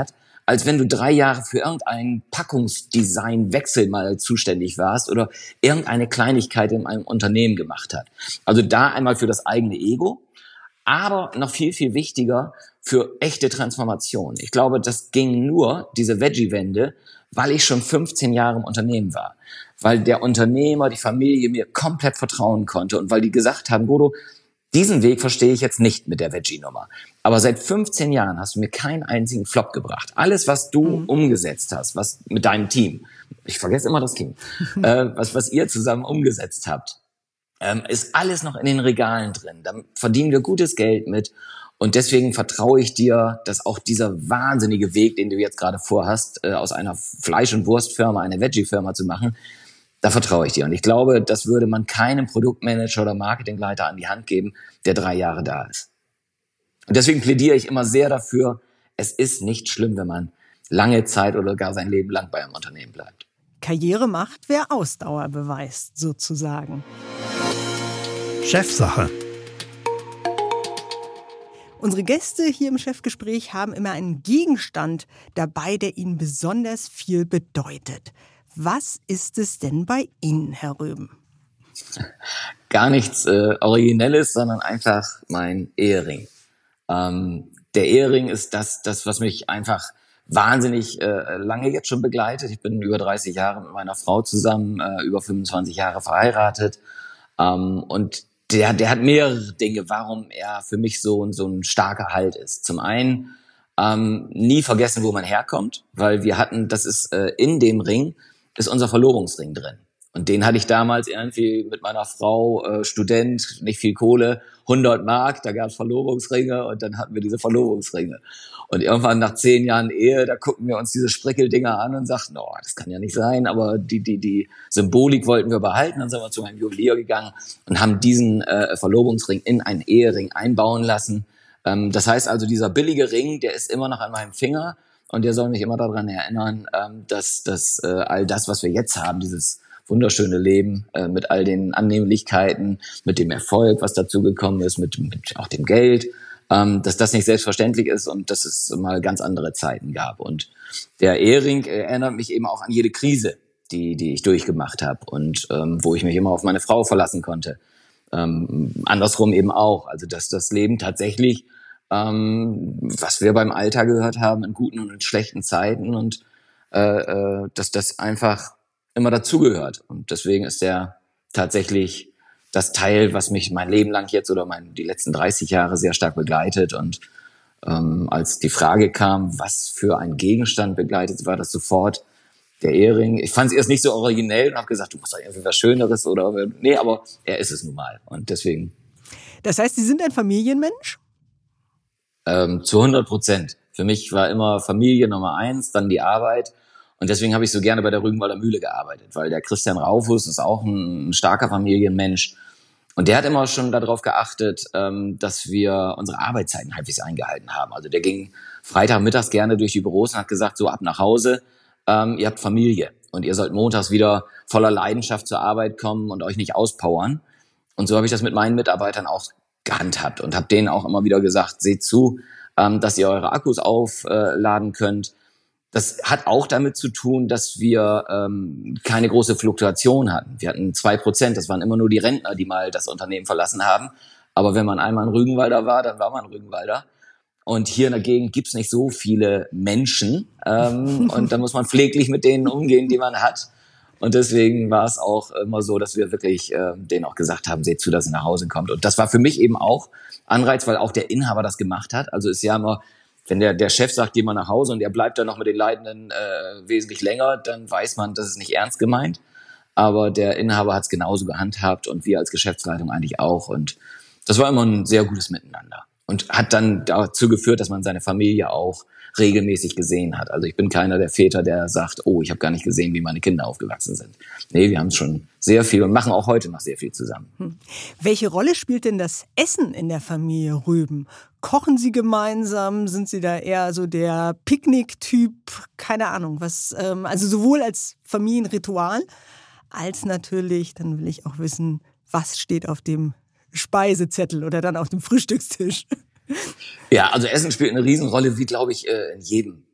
als wenn du 3 Jahre für irgendeinen Packungsdesignwechsel mal zuständig warst oder irgendeine Kleinigkeit in einem Unternehmen gemacht hat. Also da einmal für das eigene Ego, aber noch viel, viel wichtiger für echte Transformation. Ich glaube, das ging nur, diese Veggie-Wende, weil ich schon 15 Jahre im Unternehmen war. Weil der Unternehmer, die Familie mir komplett vertrauen konnte und weil die gesagt haben, Bodo, diesen Weg verstehe ich jetzt nicht mit der Veggie-Nummer. Aber seit 15 Jahren hast du mir keinen einzigen Flop gebracht. Alles, was du umgesetzt hast, was mit deinem Team, ich vergesse immer das Team, was ihr zusammen umgesetzt habt, ist alles noch in den Regalen drin. Da verdienen wir gutes Geld mit. Und deswegen vertraue ich dir, dass auch dieser wahnsinnige Weg, den du jetzt gerade vorhast, aus einer Fleisch- und Wurstfirma eine Veggie-Firma zu machen, da vertraue ich dir. Und ich glaube, das würde man keinem Produktmanager oder Marketingleiter an die Hand geben, der 3 Jahre da ist. Und deswegen plädiere ich immer sehr dafür, es ist nicht schlimm, wenn man lange Zeit oder gar sein Leben lang bei einem Unternehmen bleibt. Karriere macht, wer Ausdauer beweist, sozusagen. Chefsache. Unsere Gäste hier im Chefgespräch haben immer einen Gegenstand dabei, der ihnen besonders viel bedeutet. Was ist es denn bei Ihnen, Herr Röben? Gar nichts Originelles, sondern einfach mein Ehering. Der Ehering ist das, was mich einfach wahnsinnig lange jetzt schon begleitet. Ich bin über 30 Jahre mit meiner Frau zusammen, über 25 Jahre verheiratet. Und der hat mehrere Dinge, warum er für mich so ein starker Halt ist. Zum einen nie vergessen, wo man herkommt, weil wir hatten, das ist in dem Ring, ist unser Verlobungsring drin. Und den hatte ich damals irgendwie mit meiner Frau, Student, nicht viel Kohle, 100 Mark, da gab es Verlobungsringe und dann hatten wir diese Verlobungsringe. Und irgendwann nach 10 Jahren Ehe, da gucken wir uns diese Sprickeldinger an und sagten, oh, das kann ja nicht sein, aber die Symbolik wollten wir behalten. Dann sind wir zu meinem Juwelier gegangen und haben diesen Verlobungsring in einen Ehering einbauen lassen. Das heißt also, dieser billige Ring, der ist immer noch an meinem Finger und der soll mich immer daran erinnern, dass all das, was wir jetzt haben, dieses wunderschöne Leben mit all den Annehmlichkeiten, mit dem Erfolg, was dazugekommen ist, mit auch dem Geld, dass das nicht selbstverständlich ist und dass es mal ganz andere Zeiten gab. Und der Ehering erinnert mich eben auch an jede Krise, die ich durchgemacht habe und wo ich mich immer auf meine Frau verlassen konnte. Andersrum eben auch, also dass das Leben tatsächlich, was wir beim Alter gehört haben, in guten und in schlechten Zeiten und dass das einfach immer dazugehört. Und deswegen ist der tatsächlich das Teil, was mich mein Leben lang jetzt oder die letzten 30 Jahre sehr stark begleitet. Und als die Frage kam, was für ein Gegenstand begleitet, war das sofort der Ehering. Ich fand es erst nicht so originell und habe gesagt, du musst doch irgendwie was Schöneres oder nee, aber er ist es nun mal. Und deswegen. Das heißt, Sie sind ein Familienmensch? Zu 100%. Für mich war immer Familie Nummer 1, dann die Arbeit. Und deswegen habe ich so gerne bei der Rügenwalder Mühle gearbeitet, weil der Christian Raufus ist auch ein starker Familienmensch. Und der hat immer schon darauf geachtet, dass wir unsere Arbeitszeiten halbwegs eingehalten haben. Also der ging Freitagmittags gerne durch die Büros und hat gesagt, so ab nach Hause, ihr habt Familie und ihr sollt montags wieder voller Leidenschaft zur Arbeit kommen und euch nicht auspowern. Und so habe ich das mit meinen Mitarbeitern auch gehandhabt und habe denen auch immer wieder gesagt, seht zu, dass ihr eure Akkus aufladen könnt. Das hat auch damit zu tun, dass wir keine große Fluktuation hatten. Wir hatten 2%, das waren immer nur die Rentner, die mal das Unternehmen verlassen haben. Aber wenn man einmal ein Rügenwalder war, dann war man ein Rügenwalder. Und hier in der Gegend gibt's nicht so viele Menschen. Und da muss man pfleglich mit denen umgehen, die man hat. Und deswegen war es auch immer so, dass wir wirklich denen auch gesagt haben, seht zu, dass ihr nach Hause kommt. Und das war für mich eben auch Anreiz, weil auch der Inhaber das gemacht hat. Also ist ja immer, wenn der Chef sagt, geh mal nach Hause und er bleibt dann noch mit den Leitenden wesentlich länger, dann weiß man, das ist nicht ernst gemeint. Aber der Inhaber hat es genauso gehandhabt und wir als Geschäftsleitung eigentlich auch. Und das war immer ein sehr gutes Miteinander. Und hat dann dazu geführt, dass man seine Familie auch regelmäßig gesehen hat. Also ich bin keiner der Väter, der sagt, oh, ich habe gar nicht gesehen, wie meine Kinder aufgewachsen sind. Nee, wir haben schon sehr viel und machen auch heute noch sehr viel zusammen. Welche Rolle spielt denn das Essen in der Familie Röben? Kochen Sie gemeinsam? Sind Sie da eher so der Picknick-Typ? Keine Ahnung, was, also sowohl als Familienritual als natürlich, dann will ich auch wissen, was steht auf dem Speisezettel oder dann auf dem Frühstückstisch. Ja, also Essen spielt eine Riesenrolle, wie glaube ich in jedem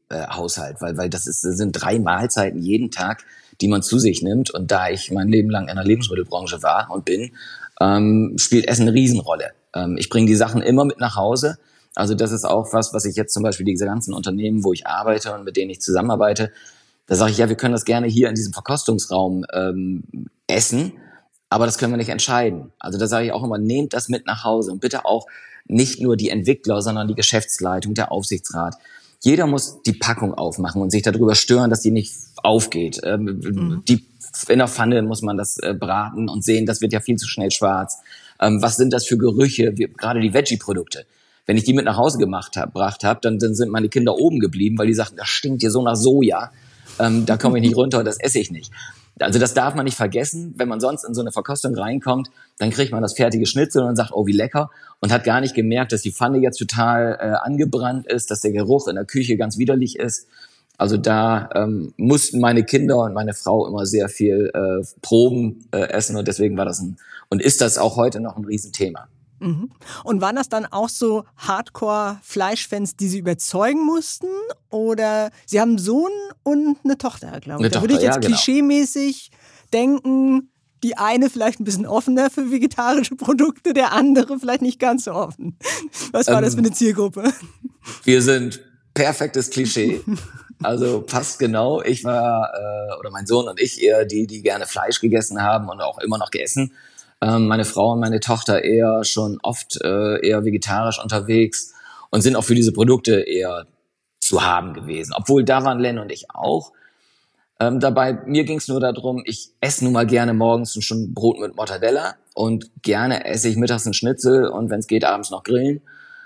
Haushalt, weil das sind 3 Mahlzeiten jeden Tag, die man zu sich nimmt. Und da ich mein Leben lang in der Lebensmittelbranche war und bin, spielt Essen eine Riesenrolle. Ich bringe die Sachen immer mit nach Hause. Also das ist auch was ich jetzt zum Beispiel diese ganzen Unternehmen, wo ich arbeite und mit denen ich zusammenarbeite, da sage ich, ja, wir können das gerne hier in diesem Verkostungsraum essen, aber das können wir nicht entscheiden. Also da sage ich auch immer, nehmt das mit nach Hause und bitte auch nicht nur die Entwickler, sondern die Geschäftsleitung, der Aufsichtsrat. Jeder muss die Packung aufmachen und sich darüber stören, dass die nicht aufgeht. Die in der Pfanne muss man das braten und sehen, das wird ja viel zu schnell schwarz. Was sind das für Gerüche, gerade die Veggie-Produkte? Wenn ich die mit nach Hause gebracht habe, dann sind meine Kinder oben geblieben, weil die sagten, das stinkt hier so nach Soja. Da komme ich nicht runter, das esse ich nicht. Also das darf man nicht vergessen. Wenn man sonst in so eine Verkostung reinkommt, dann kriegt man das fertige Schnitzel und sagt, oh, wie lecker. Und hat gar nicht gemerkt, dass die Pfanne jetzt total angebrannt ist, dass der Geruch in der Küche ganz widerlich ist. Also da mussten meine Kinder und meine Frau immer sehr viel Proben essen. Und deswegen war das und ist das auch heute noch ein Riesenthema. Mhm. Und waren das dann auch so Hardcore-Fleischfans, die Sie überzeugen mussten? Oder Sie haben einen Sohn und eine Tochter, glaube ich. Da würde ich jetzt klischeemäßig denken, die eine vielleicht ein bisschen offener für vegetarische Produkte, der andere vielleicht nicht ganz so offen. Was war das für eine Zielgruppe? Wir sind perfektes Klischee. Also passt genau. Ich war, oder mein Sohn und ich eher die gerne Fleisch gegessen haben und auch immer noch gegessen. Meine Frau und meine Tochter eher schon oft eher vegetarisch unterwegs und sind auch für diese Produkte eher zu haben gewesen. Obwohl da waren Len und ich auch dabei. Mir ging es nur darum, ich esse nun mal gerne morgens schon Brot mit Mortadella und gerne esse ich mittags ein Schnitzel und wenn es geht, abends noch grillen.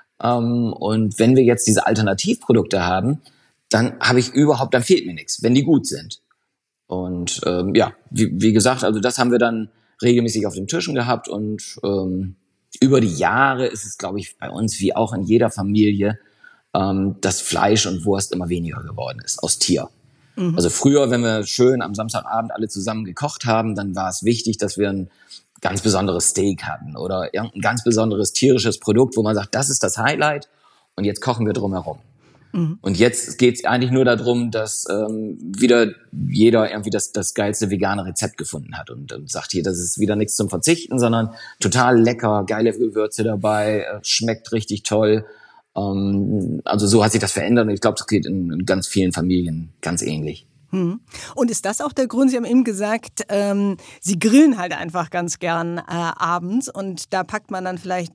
Und wenn wir jetzt diese Alternativprodukte haben, dann fehlt mir nichts, wenn die gut sind. Und wie gesagt, also das haben wir dann regelmäßig auf den Tischen gehabt und über die Jahre ist es, glaube ich, bei uns wie auch in jeder Familie, dass Fleisch und Wurst immer weniger geworden ist aus Tier. Mhm. Also früher, wenn wir schön am Samstagabend alle zusammen gekocht haben, dann war es wichtig, dass wir ein ganz besonderes Steak hatten oder irgendein ganz besonderes tierisches Produkt, wo man sagt, das ist das Highlight und jetzt kochen wir drumherum. Und jetzt geht es eigentlich nur darum, dass wieder jeder irgendwie das geilste vegane Rezept gefunden hat und sagt hier, das ist wieder nichts zum Verzichten, sondern total lecker, geile Gewürze dabei, schmeckt richtig toll. Also so hat sich das verändert und ich glaube, das geht in ganz vielen Familien ganz ähnlich. Und ist das auch der Grund, Sie haben eben gesagt, Sie grillen halt einfach ganz gern abends und da packt man dann vielleicht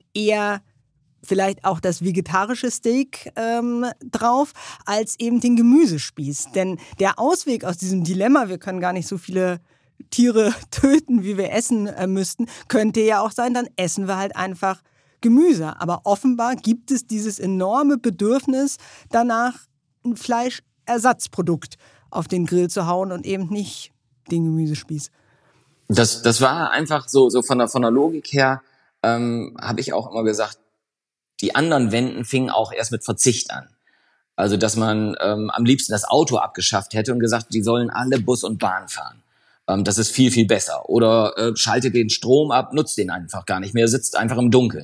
auch das vegetarische Steak drauf, als eben den Gemüsespieß. Denn der Ausweg aus diesem Dilemma, wir können gar nicht so viele Tiere töten, wie wir essen müssten, könnte ja auch sein, dann essen wir halt einfach Gemüse. Aber offenbar gibt es dieses enorme Bedürfnis danach, ein Fleischersatzprodukt auf den Grill zu hauen und eben nicht den Gemüsespieß. Das war einfach so von der Logik her, habe ich auch immer gesagt, die anderen Wenden fingen auch erst mit Verzicht an. Also, dass man am liebsten das Auto abgeschafft hätte und gesagt, die sollen alle Bus und Bahn fahren. Das ist viel, viel besser. Oder schaltet den Strom ab, nutzt den einfach gar nicht mehr, sitzt einfach im Dunkeln.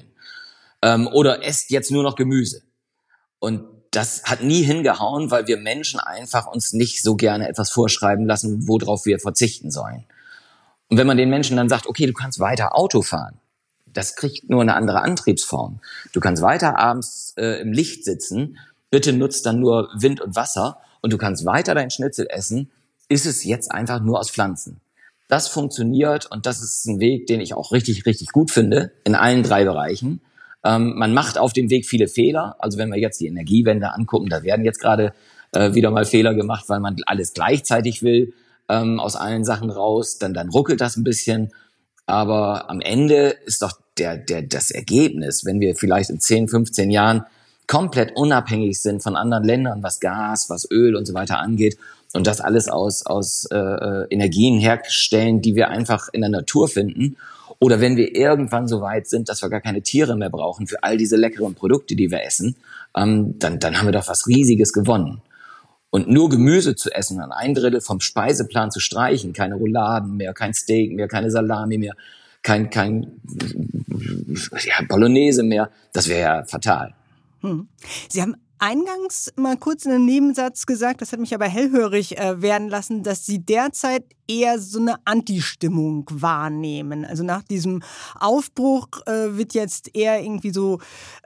Oder esst jetzt nur noch Gemüse. Und das hat nie hingehauen, weil wir Menschen einfach uns nicht so gerne etwas vorschreiben lassen, worauf wir verzichten sollen. Und wenn man den Menschen dann sagt, okay, du kannst weiter Auto fahren, das kriegt nur eine andere Antriebsform. Du kannst weiter abends im Licht sitzen, bitte nutzt dann nur Wind und Wasser und du kannst weiter dein Schnitzel essen, ist es jetzt einfach nur aus Pflanzen. Das funktioniert und das ist ein Weg, den ich auch richtig, richtig gut finde, in allen 3 Bereichen. Man macht auf dem Weg viele Fehler, also wenn wir jetzt die Energiewende angucken, da werden jetzt gerade wieder mal Fehler gemacht, weil man alles gleichzeitig will, aus allen Sachen raus, dann ruckelt das ein bisschen. Aber am Ende ist doch das Ergebnis, wenn wir vielleicht in 10, 15 Jahren komplett unabhängig sind von anderen Ländern, was Gas, was Öl und so weiter angeht und das alles aus Energien herstellen, die wir einfach in der Natur finden. Oder wenn wir irgendwann so weit sind, dass wir gar keine Tiere mehr brauchen für all diese leckeren Produkte, die wir essen, dann haben wir doch was Riesiges gewonnen. Und nur Gemüse zu essen und 1/3 vom Speiseplan zu streichen, keine Rouladen mehr, kein Steak mehr, keine Salami mehr, kein Bolognese mehr, das wäre ja fatal. Sie haben eingangs mal kurz in einem Nebensatz gesagt, das hat mich aber hellhörig werden lassen, dass Sie derzeit eher so eine Anti-Stimmung wahrnehmen. Also nach diesem Aufbruch wird jetzt eher irgendwie so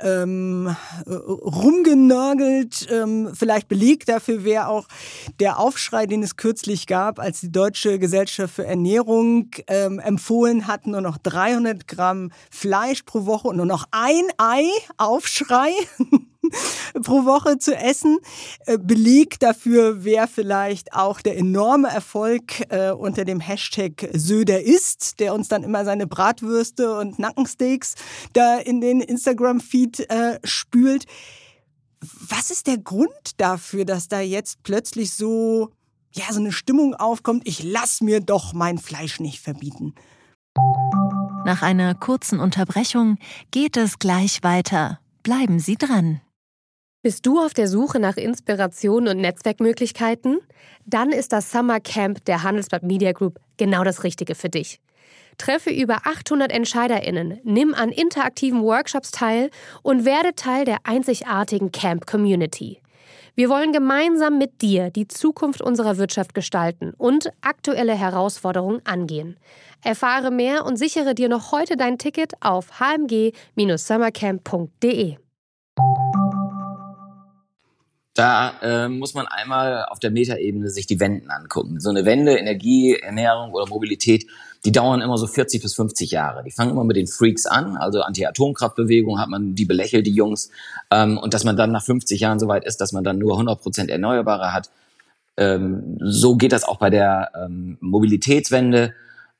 rumgenörgelt. Vielleicht Beleg dafür wäre auch der Aufschrei, den es kürzlich gab, als die Deutsche Gesellschaft für Ernährung empfohlen hat, nur noch 300 Gramm Fleisch pro Woche und nur noch ein Ei, Aufschrei, pro Woche zu essen. Beleg dafür wäre vielleicht auch der enorme Erfolg unter dem Hashtag Söder isst, der uns dann immer seine Bratwürste und Nackensteaks da in den Instagram-Feed spült. Was ist der Grund dafür, dass da jetzt plötzlich so eine Stimmung aufkommt, ich lass mir doch mein Fleisch nicht verbieten? Nach einer kurzen Unterbrechung geht es gleich weiter. Bleiben Sie dran. Bist du auf der Suche nach Inspiration und Netzwerkmöglichkeiten? Dann ist das Summer Camp der Handelsblatt Media Group genau das Richtige für dich. Treffe über 800 EntscheiderInnen, nimm an interaktiven Workshops teil und werde Teil der einzigartigen Camp-Community. Wir wollen gemeinsam mit dir die Zukunft unserer Wirtschaft gestalten und aktuelle Herausforderungen angehen. Erfahre mehr und sichere dir noch heute dein Ticket auf hmg-summercamp.de. Da muss man einmal auf der Metaebene sich die Wenden angucken. So eine Wende, Energie, Ernährung oder Mobilität, die dauern immer so 40 bis 50 Jahre. Die fangen immer mit den Freaks an, also Anti-Atomkraftbewegung hat man die belächelt, die Jungs. Und dass man dann nach 50 Jahren so weit ist, dass man dann nur 100% Erneuerbare hat. So geht das auch bei der Mobilitätswende.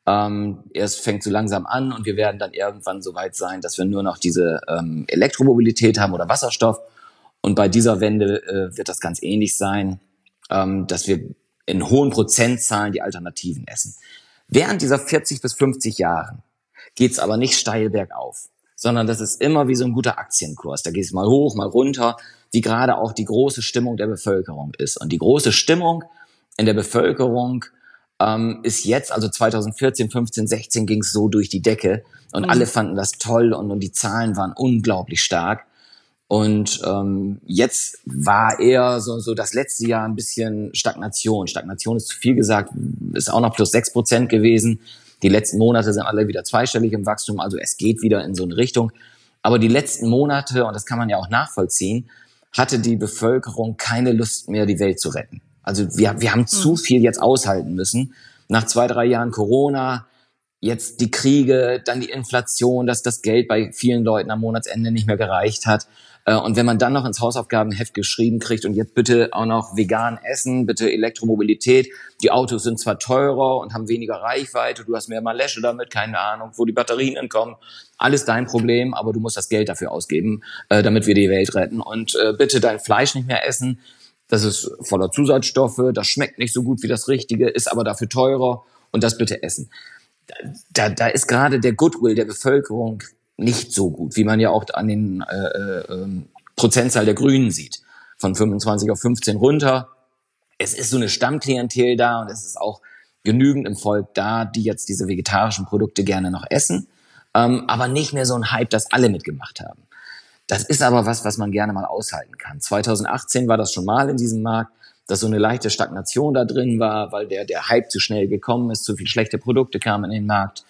Es fängt so langsam an und wir werden dann irgendwann so weit sein, dass wir nur noch diese Elektromobilität haben oder Wasserstoff. Und bei dieser Wende wird das ganz ähnlich sein, dass wir in hohen Prozentzahlen die Alternativen essen. Während dieser 40 bis 50 Jahren geht's aber nicht steil bergauf, sondern das ist immer wie so ein guter Aktienkurs. Da geht's mal hoch, mal runter, wie gerade auch die große Stimmung der Bevölkerung ist. Und die große Stimmung in der Bevölkerung ist jetzt, also 2014, 15, 16 ging's so durch die Decke und alle fanden das toll und die Zahlen waren unglaublich stark. Und jetzt war eher so das letzte Jahr ein bisschen Stagnation. Stagnation ist zu viel gesagt, ist auch noch plus 6% gewesen. Die letzten Monate sind alle wieder zweistellig im Wachstum, also es geht wieder in so eine Richtung. Aber die letzten Monate, und das kann man ja auch nachvollziehen, hatte die Bevölkerung keine Lust mehr, die Welt zu retten. Also wir haben zu viel jetzt aushalten müssen. Nach 2-3 Jahren Corona, jetzt die Kriege, dann die Inflation, dass das Geld bei vielen Leuten am Monatsende nicht mehr gereicht hat. Und wenn man dann noch ins Hausaufgabenheft geschrieben kriegt und jetzt bitte auch noch vegan essen, bitte Elektromobilität, die Autos sind zwar teurer und haben weniger Reichweite, du hast mehr Läsche damit, keine Ahnung, wo die Batterien hinkommen, alles dein Problem, aber du musst das Geld dafür ausgeben, damit wir die Welt retten. Und bitte dein Fleisch nicht mehr essen, das ist voller Zusatzstoffe, das schmeckt nicht so gut wie das Richtige, ist aber dafür teurer und das bitte essen. Da ist gerade der Goodwill der Bevölkerung nicht so gut, wie man ja auch an den Prozentzahl der Grünen sieht. Von 25 auf 15 runter. Es ist so eine Stammklientel da und es ist auch genügend im Volk da, die jetzt diese vegetarischen Produkte gerne noch essen. Aber nicht mehr so ein Hype, dass alle mitgemacht haben. Das ist aber was man gerne mal aushalten kann. 2018 war das schon mal in diesem Markt, dass so eine leichte Stagnation da drin war, weil der Hype zu schnell gekommen ist, zu viele schlechte Produkte kamen in den Markt.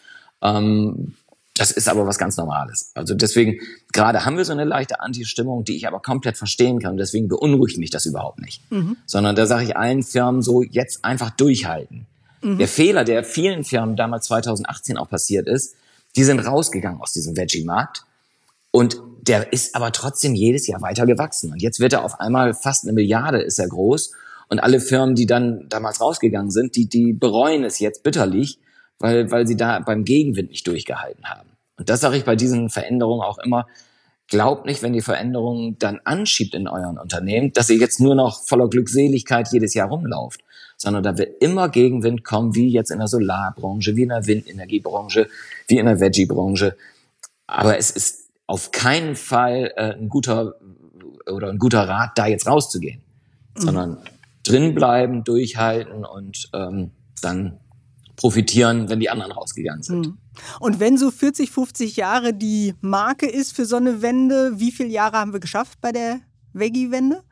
Das ist aber was ganz Normales. Also deswegen, gerade haben wir so eine leichte Anti-Stimmung, die ich aber komplett verstehen kann. Und deswegen beunruhigt mich das überhaupt nicht. Sondern da sage ich allen Firmen so, jetzt einfach durchhalten. Der Fehler, der vielen Firmen damals 2018 auch passiert ist, die sind rausgegangen aus diesem Veggie-Markt. Und der ist aber trotzdem jedes Jahr weiter gewachsen. Und jetzt wird er auf einmal fast 1 Milliarde, ist er groß. Und alle Firmen, die dann damals rausgegangen sind, die bereuen es jetzt bitterlich, weil sie da beim Gegenwind nicht durchgehalten haben. Und das sage ich bei diesen Veränderungen auch immer. Glaubt nicht, wenn die Veränderung dann anschiebt in euren Unternehmen, dass ihr jetzt nur noch voller Glückseligkeit jedes Jahr rumlauft, sondern da wird immer Gegenwind kommen, wie jetzt in der Solarbranche, wie in der Windenergiebranche, wie in der Veggie-Branche. Aber es ist auf keinen Fall ein guter Rat, da jetzt rauszugehen, sondern drinbleiben, durchhalten und dann profitieren, wenn die anderen rausgegangen sind. Und wenn so 40, 50 Jahre die Marke ist für so eine Wende, wie viele Jahre haben wir geschafft bei der Veggie-Wende?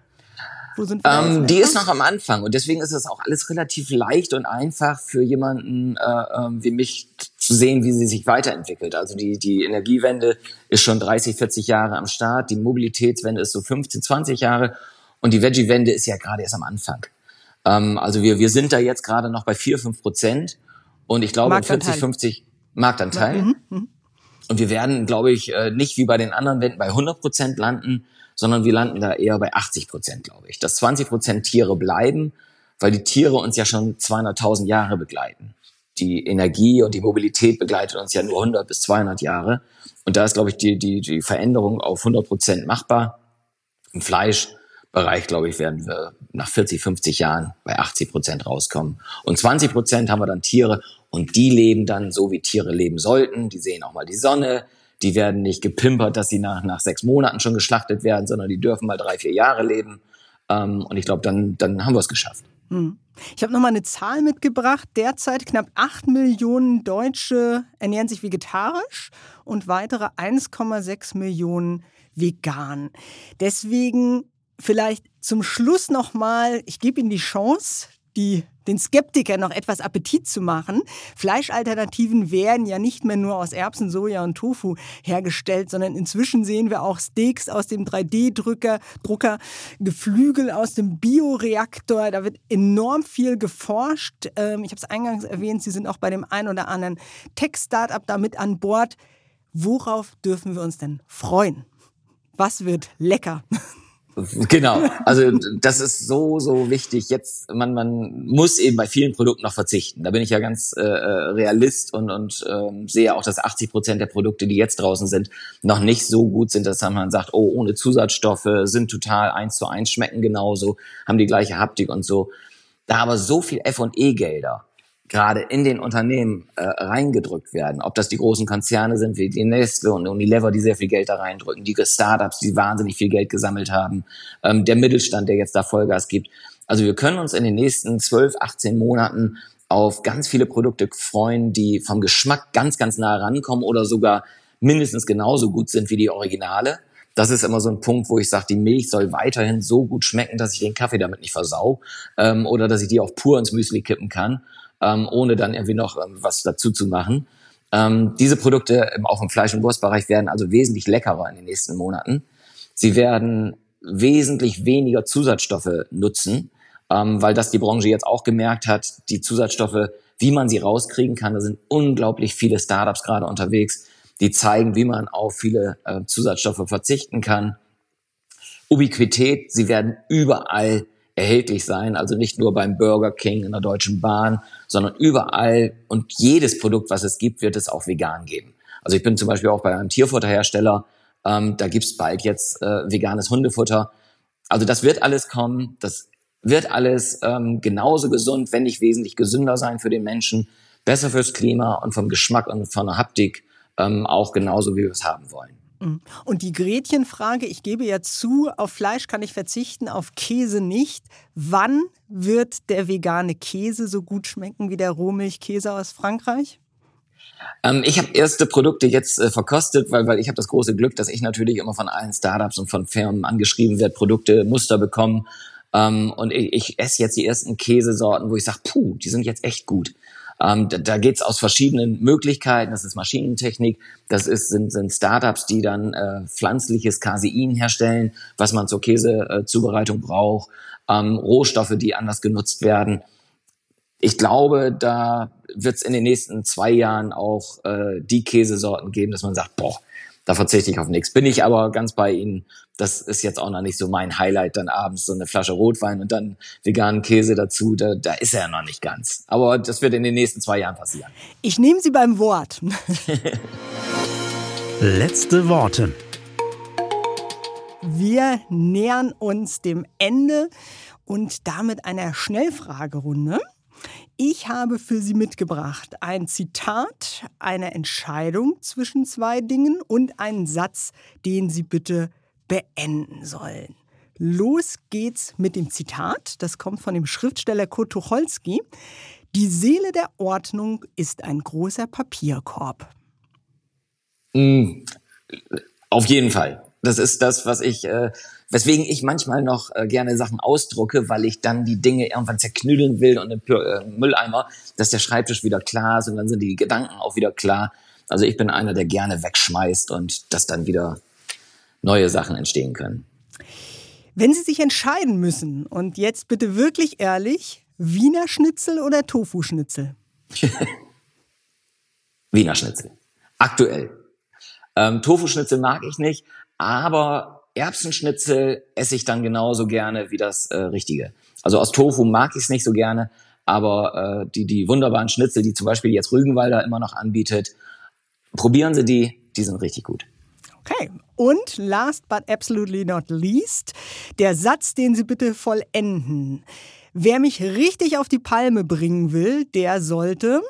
Wo sind wir die ist noch am Anfang und deswegen ist es auch alles relativ leicht und einfach für jemanden wie mich zu sehen, wie sie sich weiterentwickelt. Also die Energiewende ist schon 30, 40 Jahre am Start, die Mobilitätswende ist so 15, 20 Jahre und die Veggie-Wende ist ja gerade erst am Anfang. Also wir sind da jetzt gerade noch bei 4-5% und ich glaube 40, 50 Marktanteil. Und wir werden, glaube ich, nicht wie bei den anderen Wenden bei 100% landen, sondern wir landen da eher bei 80%, glaube ich. Dass 20% Tiere bleiben, weil die Tiere uns ja schon 200.000 Jahre begleiten. Die Energie und die Mobilität begleitet uns ja nur 100 bis 200 Jahre. Und da ist, glaube ich, die Veränderung auf 100% machbar. Im Fleischbereich, glaube ich, werden wir nach 40, 50 Jahren bei 80% rauskommen. Und 20% haben wir dann Tiere und die leben dann so, wie Tiere leben sollten. Die sehen auch mal die Sonne. Die werden nicht gepimpert, dass sie nach 6 Monaten schon geschlachtet werden, sondern die dürfen mal 3, 4 Jahre leben. Und ich glaube, dann haben wir es geschafft. Ich habe noch mal eine Zahl mitgebracht. Derzeit knapp 8 Millionen Deutsche ernähren sich vegetarisch und weitere 1,6 Millionen vegan. Deswegen vielleicht zum Schluss noch mal, ich gebe Ihnen die Chance, den Skeptikern noch etwas Appetit zu machen. Fleischalternativen werden ja nicht mehr nur aus Erbsen, Soja und Tofu hergestellt, sondern inzwischen sehen wir auch Steaks aus dem 3D-Drucker, Geflügel aus dem Bioreaktor. Da wird enorm viel geforscht. Ich habe es eingangs erwähnt, Sie sind auch bei dem einen oder anderen Tech-Startup da mit an Bord. Worauf dürfen wir uns denn freuen? Was wird lecker? Genau, also das ist so wichtig. Jetzt man muss eben bei vielen Produkten noch verzichten. Da bin ich ja ganz Realist und sehe auch, dass 80% der Produkte, die jetzt draußen sind, noch nicht so gut sind, dass man sagt, oh, ohne Zusatzstoffe, sind total 1:1, schmecken genauso, haben die gleiche Haptik und so. Da aber so viel F&E-Gelder gerade in den Unternehmen reingedrückt werden, ob das die großen Konzerne sind wie die Nestle und Unilever, die sehr viel Geld da reindrücken, die Startups, die wahnsinnig viel Geld gesammelt haben, der Mittelstand, der jetzt da Vollgas gibt. Also wir können uns in den nächsten 12, 18 Monaten auf ganz viele Produkte freuen, die vom Geschmack ganz, ganz nah rankommen oder sogar mindestens genauso gut sind wie die Originale. Das ist immer so ein Punkt, wo ich sage, die Milch soll weiterhin so gut schmecken, dass ich den Kaffee damit nicht versau oder dass ich die auch pur ins Müsli kippen kann. Ohne dann irgendwie noch was dazu zu machen. Diese Produkte auch im Fleisch- und Wurstbereich werden also wesentlich leckerer in den nächsten Monaten. Sie werden wesentlich weniger Zusatzstoffe nutzen, weil das die Branche jetzt auch gemerkt hat, die Zusatzstoffe, wie man sie rauskriegen kann. Da sind unglaublich viele Startups gerade unterwegs, die zeigen, wie man auf viele Zusatzstoffe verzichten kann. Ubiquität, sie werden überall erhältlich sein, also nicht nur beim Burger King, in der Deutschen Bahn, sondern überall und jedes Produkt, was es gibt, wird es auch vegan geben. Also ich bin zum Beispiel auch bei einem Tierfutterhersteller, da gibt's bald jetzt veganes Hundefutter. Also das wird alles kommen, das wird alles genauso gesund, wenn nicht wesentlich gesünder sein für den Menschen, besser fürs Klima und vom Geschmack und von der Haptik auch genauso, wie wir es haben wollen. Und die Gretchenfrage, ich gebe ja zu, auf Fleisch kann ich verzichten, auf Käse nicht. Wann wird der vegane Käse so gut schmecken wie der Rohmilchkäse aus Frankreich? Ich habe erste Produkte jetzt verkostet, weil ich habe das große Glück, dass ich natürlich immer von allen Startups und von Firmen angeschrieben werde, Produkte, Muster bekommen. Und ich esse jetzt die ersten Käsesorten, wo ich sage, die sind jetzt echt gut. Da geht's aus verschiedenen Möglichkeiten. Das ist Maschinentechnik, sind Startups, die dann pflanzliches Casein herstellen, was man zur Käsezubereitung braucht, Rohstoffe, die anders genutzt werden. Ich glaube, da wird's in den nächsten 2 Jahren auch die Käsesorten geben, dass man sagt, da verzichte ich auf nichts. Bin ich aber ganz bei Ihnen. Das ist jetzt auch noch nicht so mein Highlight, dann abends so eine Flasche Rotwein und dann veganen Käse dazu. Da ist er ja noch nicht ganz. Aber das wird in den nächsten 2 Jahren passieren. Ich nehme Sie beim Wort. Letzte Worte. Wir nähern uns dem Ende und damit einer Schnellfragerunde. Ich habe für Sie mitgebracht ein Zitat, eine Entscheidung zwischen 2 Dingen und einen Satz, den Sie bitte beenden sollen. Los geht's mit dem Zitat. Das kommt von dem Schriftsteller Kurt Tucholsky. Die Seele der Ordnung ist ein großer Papierkorb. Auf jeden Fall. Das ist das, weswegen ich manchmal noch gerne Sachen ausdrucke, weil ich dann die Dinge irgendwann zerknüdeln will und im Mülleimer, dass der Schreibtisch wieder klar ist und dann sind die Gedanken auch wieder klar. Also ich bin einer, der gerne wegschmeißt und dass dann wieder neue Sachen entstehen können. Wenn Sie sich entscheiden müssen, und jetzt bitte wirklich ehrlich, Wiener Schnitzel oder Tofu-Schnitzel? Wiener Schnitzel. Aktuell. Tofu-Schnitzel mag ich nicht, aber Erbsenschnitzel esse ich dann genauso gerne wie das Richtige. Also aus Tofu mag ich es nicht so gerne, aber die wunderbaren Schnitzel, die zum Beispiel jetzt Rügenwalder immer noch anbietet, probieren Sie die sind richtig gut. Okay. Und last but absolutely not least, der Satz, den Sie bitte vollenden. Wer mich richtig auf die Palme bringen will, der sollte...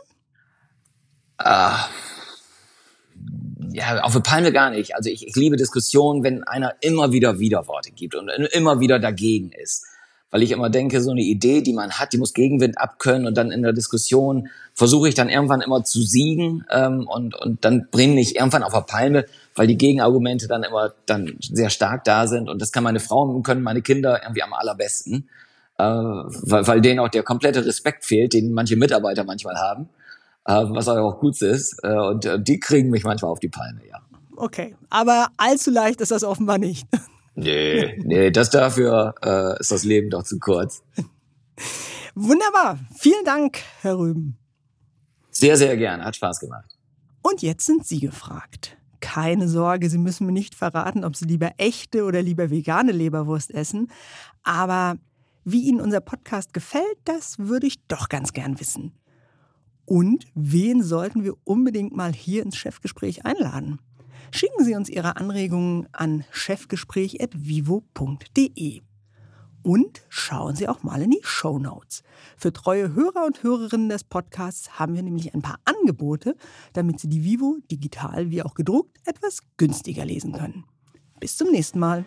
Ja, auf der Palme gar nicht. Also ich liebe Diskussionen, wenn einer immer wieder Widerworte gibt und immer wieder dagegen ist. Weil ich immer denke, so eine Idee, die man hat, die muss Gegenwind abkönnen und dann in der Diskussion versuche ich dann irgendwann immer zu siegen und dann bringe ich irgendwann auf der Palme, weil die Gegenargumente dann immer dann sehr stark da sind und das kann meine Frau und können meine Kinder irgendwie am allerbesten, weil denen auch der komplette Respekt fehlt, den manche Mitarbeiter manchmal haben. Was auch gut ist. Und die kriegen mich manchmal auf die Palme, ja. Okay, aber allzu leicht ist das offenbar nicht. Nee, dafür ist das Leben doch zu kurz. Wunderbar. Vielen Dank, Herr Rüben. Sehr, sehr gerne. Hat Spaß gemacht. Und jetzt sind Sie gefragt. Keine Sorge, Sie müssen mir nicht verraten, ob Sie lieber echte oder lieber vegane Leberwurst essen. Aber wie Ihnen unser Podcast gefällt, das würde ich doch ganz gern wissen. Und wen sollten wir unbedingt mal hier ins Chefgespräch einladen? Schicken Sie uns Ihre Anregungen an chefgespräch@vivo.de. Und schauen Sie auch mal in die Shownotes. Für treue Hörer und Hörerinnen des Podcasts haben wir nämlich ein paar Angebote, damit Sie die Vivo digital wie auch gedruckt etwas günstiger lesen können. Bis zum nächsten Mal.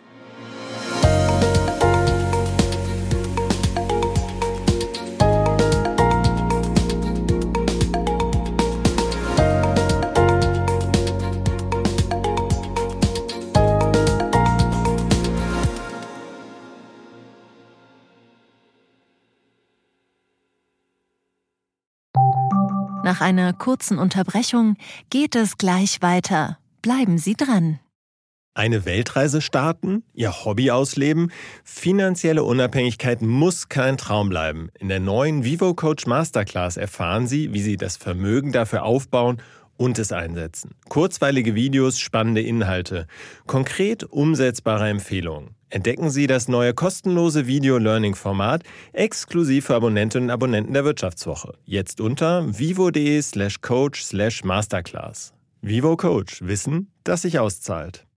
Nach einer kurzen Unterbrechung geht es gleich weiter. Bleiben Sie dran. Eine Weltreise starten? Ihr Hobby ausleben? Finanzielle Unabhängigkeit muss kein Traum bleiben. In der neuen Vivo Coach Masterclass erfahren Sie, wie Sie das Vermögen dafür aufbauen und es einsetzen. Kurzweilige Videos, spannende Inhalte, konkret umsetzbare Empfehlungen. Entdecken Sie das neue kostenlose Video-Learning-Format exklusiv für Abonnentinnen und Abonnenten der Wirtschaftswoche. Jetzt unter vivo.de/coach/masterclass. Vivo Coach. Wissen, das sich auszahlt.